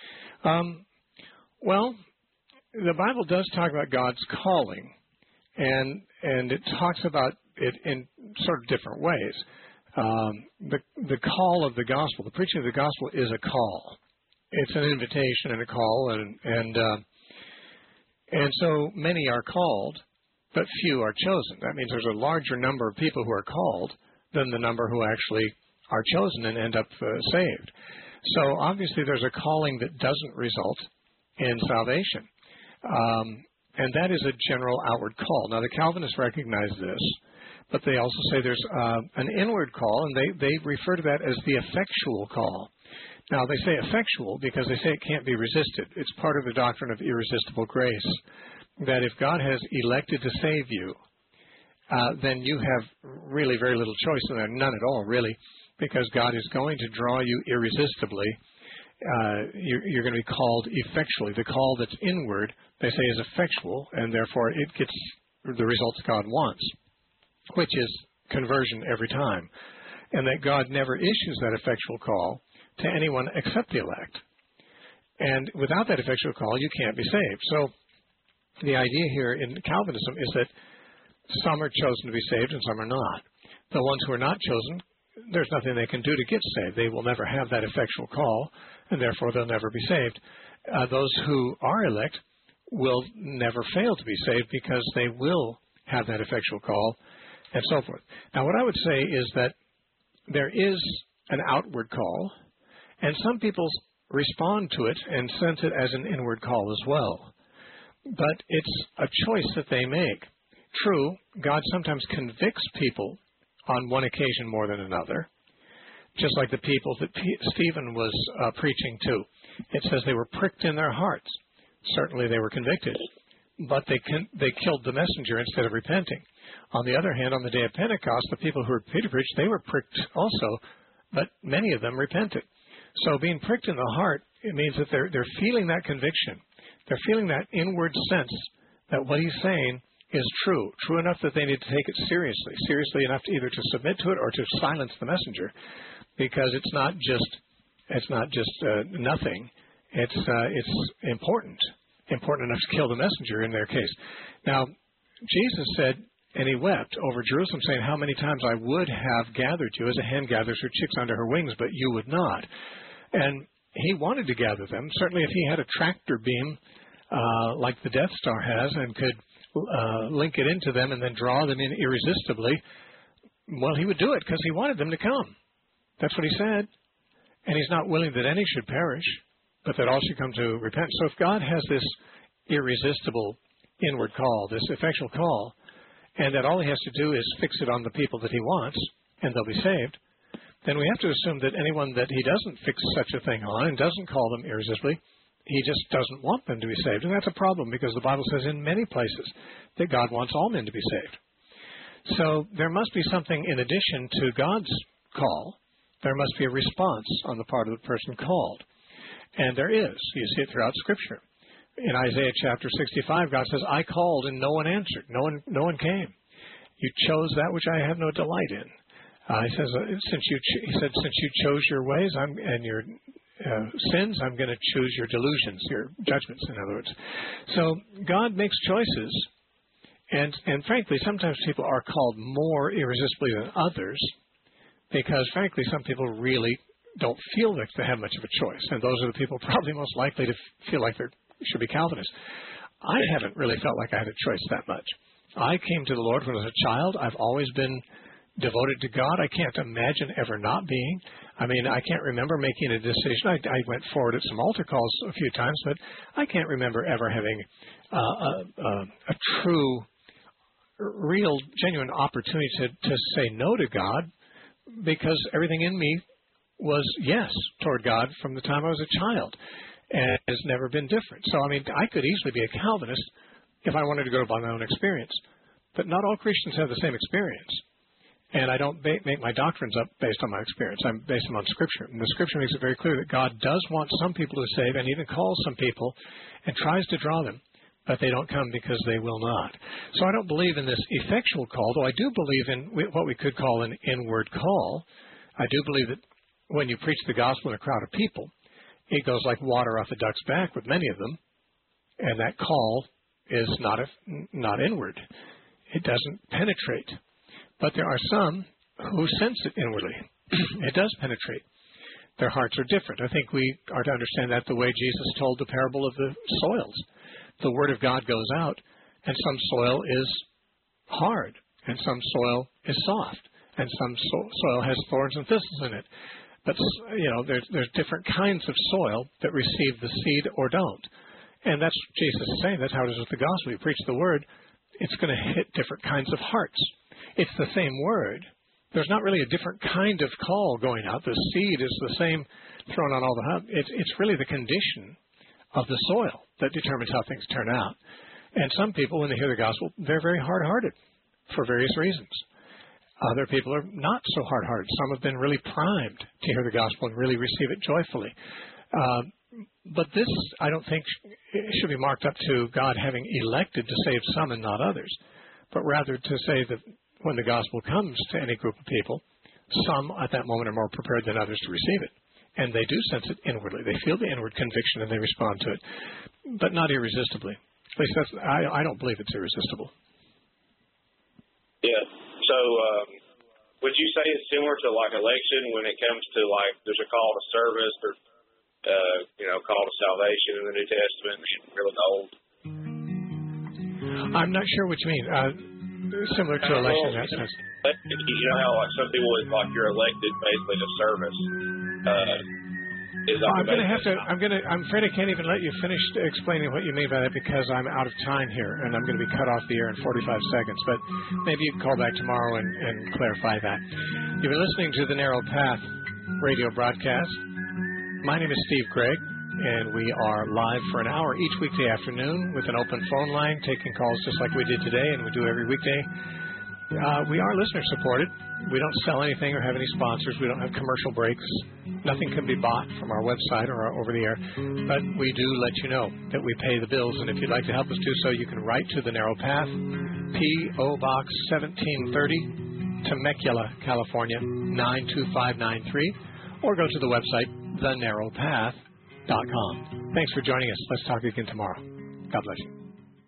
Speaker 3: Um, Well, the Bible does talk about God's calling, and and it talks about it in sort of different ways. Um, the the call of the gospel, the preaching of the gospel, is a call. It's an invitation and a call, and and uh, and so many are called, but few are chosen. That means there's a larger number of people who are called than the number who actually are chosen and end up uh, saved. So obviously, there's a calling that doesn't result in salvation. Um, and that is a general outward call. Now, the Calvinists recognize this, but they also say there's uh, an inward call, and they, they refer to that as the effectual call. Now, they say effectual because they say it can't be resisted. It's part of the doctrine of irresistible grace, that if God has elected to save you, uh, then you have really very little choice in that, none at all, really, because God is going to draw you irresistibly. Uh, you're, you're going to be called effectually. The call that's inward, they say, is effectual, and therefore it gets the results God wants, which is conversion every time, and that God never issues that effectual call to anyone except the elect. And without that effectual call, you can't be saved. So the idea here in Calvinism is that some are chosen to be saved and some are not. The ones who are not chosen, there's nothing they can do to get saved. They will never have that effectual call, and therefore they'll never be saved. Uh, those who are elect will never fail to be saved because they will have that effectual call, and so forth. Now, what I would say is that there is an outward call, and some people's respond to it and sense it as an inward call as well. But it's a choice that they make. True, God sometimes convicts people on one occasion more than another, just like the people that P- Stephen was uh, preaching to. It says they were pricked in their hearts. Certainly they were convicted, but they con- they killed the messenger instead of repenting. On the other hand, on the day of Pentecost, the people who heard Peter preach, they were pricked also, but many of them repented. So being pricked in the heart, it means that they're they're feeling that conviction. They're feeling that inward sense that what he's saying is true, true enough that they need to take it seriously, seriously enough to either to submit to it or to silence the messenger, because it's not just it's not just uh, nothing. It's uh, it's important, important enough to kill the messenger in their case. Now, Jesus said, and he wept over Jerusalem, saying, "How many times I would have gathered you as a hen gathers her chicks under her wings, but you would not." And he wanted to gather them. Certainly, if he had a tractor beam uh, like the Death Star has and could uh, link it into them and then draw them in irresistibly, well, he would do it because he wanted them to come. That's what he said. And he's not willing that any should perish, but that all should come to repentance. So if God has this irresistible inward call, this effectual call, and that all he has to do is fix it on the people that he wants, and they'll be saved, then we have to assume that anyone that he doesn't fix such a thing on and doesn't call them irresistibly, he just doesn't want them to be saved. And that's a problem, because the Bible says in many places that God wants all men to be saved. So there must be something in addition to God's call. There must be a response on the part of the person called. And there is. You see it throughout Scripture. In Isaiah chapter sixty-five, God says, "I called and no one answered. No one, no one came. You chose that which I have no delight in." Uh, he says, "Since you," ch- he said, "Since you chose your ways I'm, and your uh, sins, I'm going to choose your delusions, your judgments." In other words, so God makes choices, and and frankly, sometimes people are called more irresistibly than others, because frankly, some people really don't feel like they have much of a choice, and those are the people probably most likely to f- feel like they should be Calvinists. I haven't really felt like I had a choice that much. I came to the Lord when I was a child. I've always been devoted to God. I can't imagine ever not being. I mean, I can't remember making a decision. I, I went forward at some altar calls a few times, but I can't remember ever having uh, a, a, a true, real, genuine opportunity to, to say no to God, because everything in me was yes toward God from the time I was a child, and it has never been different. So, I mean, I could easily be a Calvinist if I wanted to go by my own experience, but not all Christians have the same experience. And I don't ba- make my doctrines up based on my experience. I'm based them on Scripture. And the Scripture makes it very clear that God does want some people to save, and even calls some people and tries to draw them, but they don't come because they will not. So I don't believe in this effectual call, though I do believe in what we could call an inward call. I do believe that when you preach the gospel in a crowd of people, it goes like water off a duck's back with many of them, and that call is not a, not inward. It doesn't penetrate. But there are some who sense it inwardly. It does penetrate. Their hearts are different. I think we are to understand that the way Jesus told the parable of the soils. The Word of God goes out, and some soil is hard, and some soil is soft, and some so- soil has thorns and thistles in it. But, you know, there's, there's different kinds of soil that receive the seed or don't. And that's what Jesus is saying. That's how it is with the gospel. You preach the Word, it's going to hit different kinds of hearts. It's the same word. There's not really a different kind of call going out. The seed is the same thrown on all the hub. It's, it's really the condition of the soil that determines how things turn out. And some people, when they hear the gospel, they're very hard-hearted for various reasons. Other people are not so hard-hearted. Some have been really primed to hear the gospel and really receive it joyfully. Uh, but this, I don't think, should be marked up to God having elected to save some and not others, but rather to say that when the gospel comes to any group of people, some at that moment are more prepared than others to receive it. And they do sense it inwardly. They feel the inward conviction and they respond to it, but not irresistibly. At least that's, I, I don't believe it's irresistible.
Speaker 10: Yeah. So um, would you say it's similar to like election when it comes to like there's a call to service or, uh, you know, call to salvation in the New Testament and really the Old?
Speaker 3: I'm not sure what you mean. Uh, similar to election in that sense.
Speaker 10: You know how like some people is like you're elected basically to service. Uh, is
Speaker 3: well,
Speaker 10: up
Speaker 3: I'm going to have to.
Speaker 10: now.
Speaker 3: I'm going to. I'm afraid I can't even let you finish explaining what you mean by that because I'm out of time here, and I'm going to be cut off the air in forty-five seconds. But maybe you can call back tomorrow and, and clarify that. You've been listening to the Narrow Path radio broadcast. My name is Steve Gregg, and we are live for an hour each weekday afternoon with an open phone line, taking calls just like we did today, and we do every weekday. Uh, we are listener-supported. We don't sell anything or have any sponsors. We don't have commercial breaks. Nothing can be bought from our website or our over-the-air. But we do let you know that we pay the bills, and if you'd like to help us do so, you can write to The Narrow Path, P O. Box seventeen thirty, Temecula, California, nine two five nine three, or go to the website, the narrow path dot com. Thanks for joining us. Let's talk again tomorrow. God bless you.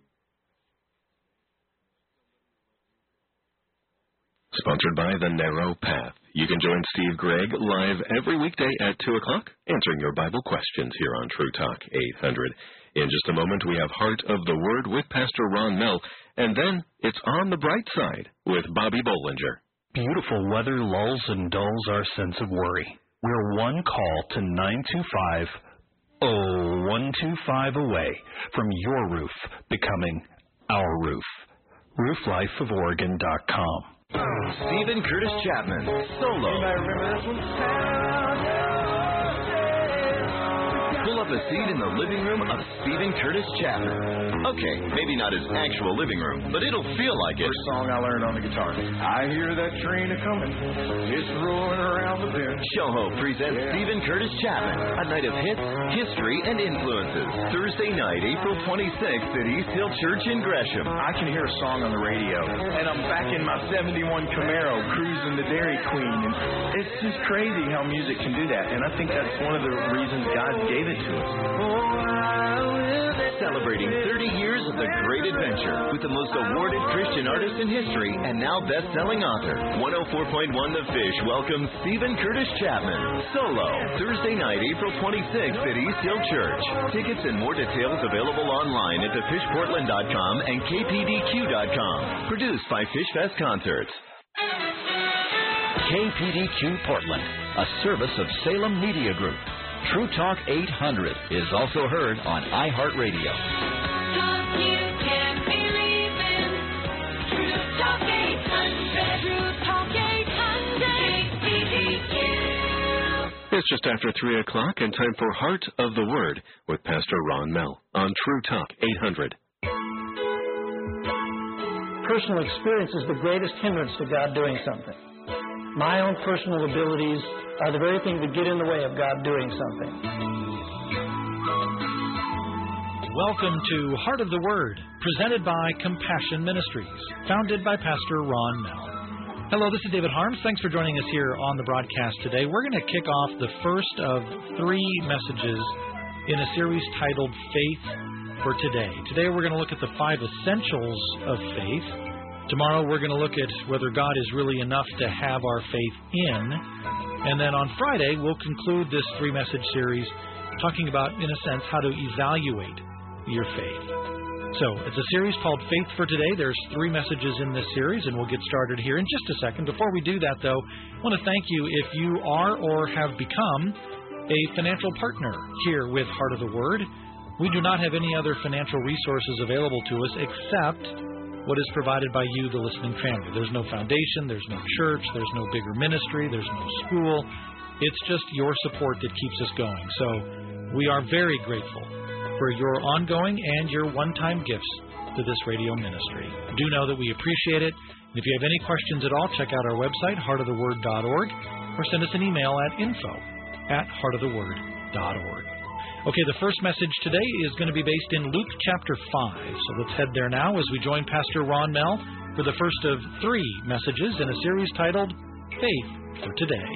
Speaker 11: Sponsored by The Narrow Path. You can join Steve Gregg live every weekday at two o'clock, answering your Bible questions here on True Talk eight hundred. In just a moment, we have Heart of the Word with Pastor Ron Mell, and then it's On the Bright Side with Bobby Bollinger.
Speaker 12: Beautiful weather lulls and dulls our sense of worry. We're one call to nine two five, oh one two five away from your roof becoming our roof. roof life of Oregon dot com.
Speaker 13: Stephen Curtis Chapman, solo.
Speaker 14: You might remember this one.
Speaker 13: Pull up a seat in the living room of Stephen Curtis Chapman. Okay, maybe not his actual living room, but it'll feel like it.
Speaker 14: First song I learned on the guitar. I hear that train a-coming. It's rolling around the bend.
Speaker 13: Showho presents yeah. Stephen Curtis Chapman, a night of hits, history, and influences. Thursday night, April twenty-sixth at East Hill Church in Gresham.
Speaker 14: I can hear a song on the radio, and I'm back in my seventy-one Camaro cruising the Dairy Queen. And it's just crazy how music can do that, and I think that's one of the reasons God gave it to us.
Speaker 13: Celebrating thirty years of the great adventure with the most awarded Christian artist in history and now best-selling author. one oh four point one The Fish welcomes Stephen Curtis Chapman solo Thursday night, April twenty-sixth at East Hill Church. Tickets and more details available online at the fish portland dot com and k p d q dot com. Produced by Fish Fest Concerts.
Speaker 15: K P D Q Portland, a service of Salem Media Group. True Talk eight hundred is also heard on iHeartRadio.
Speaker 16: Talk you can believe in. True Talk eight hundred. True Talk eight hundred. K P D Q.
Speaker 11: It's just after three o'clock and time for Heart of the Word with Pastor Ron Mell on True Talk eight hundred.
Speaker 17: Personal experience is the greatest hindrance to God doing something. My own personal abilities are the very thing that get in the way of God doing something.
Speaker 18: Welcome to Heart of the Word, presented by Compassion Ministries, founded by Pastor Ron Mell. Hello, this is David Harms. Thanks for joining us here on the broadcast today. We're going to kick off the first of three messages in a series titled Faith for Today. Today we're going to look at the five essentials of faith. Tomorrow we're going to look at whether God is really enough to have our faith in. And then on Friday we'll conclude this three-message series talking about, in a sense, how to evaluate your faith. So it's a series called Faith for Today. There's three messages in this series, and we'll get started here in just a second. Before we do that, though, I want to thank you if you are or have become a financial partner here with Heart of the Word. We do not have any other financial resources available to us except what is provided by you, the listening family. There's no foundation, there's no church, there's no bigger ministry, there's no school. It's just your support that keeps us going. So we are very grateful for your ongoing and your one-time gifts to this radio ministry. Do know that we appreciate it. And if you have any questions at all, check out our website, heart of the word dot org, or send us an email at info at heart of the word dot org. Okay, the first message today is going to be based in Luke chapter five. So let's head there now as we join Pastor Ron Mell for the first of three messages in a series titled Faith for Today.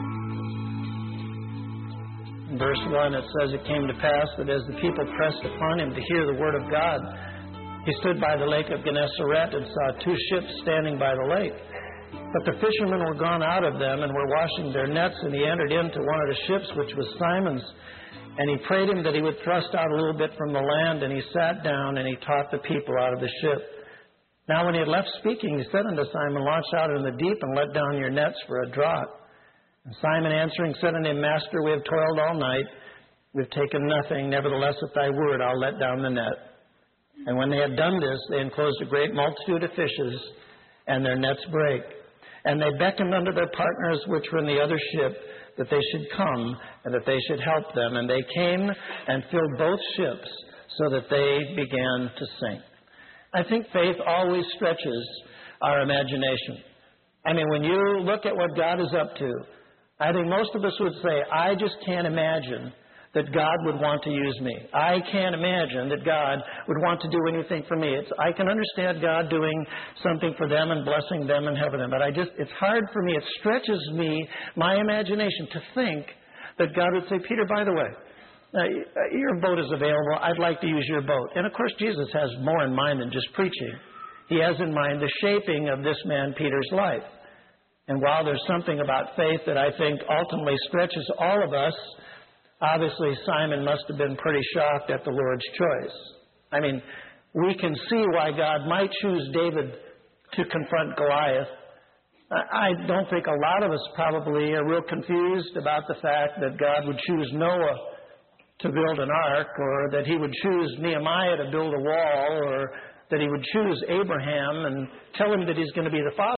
Speaker 17: In verse one, it says, "It came to pass that as the people pressed upon him to hear the word of God, he stood by the lake of Gennesaret and saw two ships standing by the lake. But the fishermen were gone out of them and were washing their nets, and he entered into one of the ships, which was Simon's. And he prayed him that he would thrust out a little bit from the land, and he sat down, and he taught the people out of the ship. Now when he had left speaking, he said unto Simon, Launch out in the deep, and let down your nets for a draught. And Simon answering said unto him, Master, we have toiled all night. We have taken nothing. Nevertheless, at thy word, I'll let down the net. And when they had done this, they enclosed a great multitude of fishes, and their nets brake. And they beckoned unto their partners which were in the other ship, that they should come, and that they should help them. And they came and filled both ships, so that they began to sink. I think faith always stretches our imagination. I mean, when you look at what God is up to, I think most of us would say, I just can't imagine that God would want to use me. I can't imagine that God would want to do anything for me. It's, I can understand God doing something for them and blessing them and helping them, but I just, it's hard for me. It stretches me, my imagination, to think that God would say, Peter, by the way, uh, your boat is available. I'd like to use your boat. And of course, Jesus has more in mind than just preaching. He has in mind the shaping of this man, Peter's life. And while there's something about faith that I think ultimately stretches all of us, obviously Simon must have been pretty shocked at the Lord's choice. I mean, we can see why God might choose David to confront Goliath. I don't think a lot of us probably are real confused about the fact that God would choose Noah to build an ark, or that he would choose Nehemiah to build a wall, or that he would choose Abraham and tell him that he's going to be the father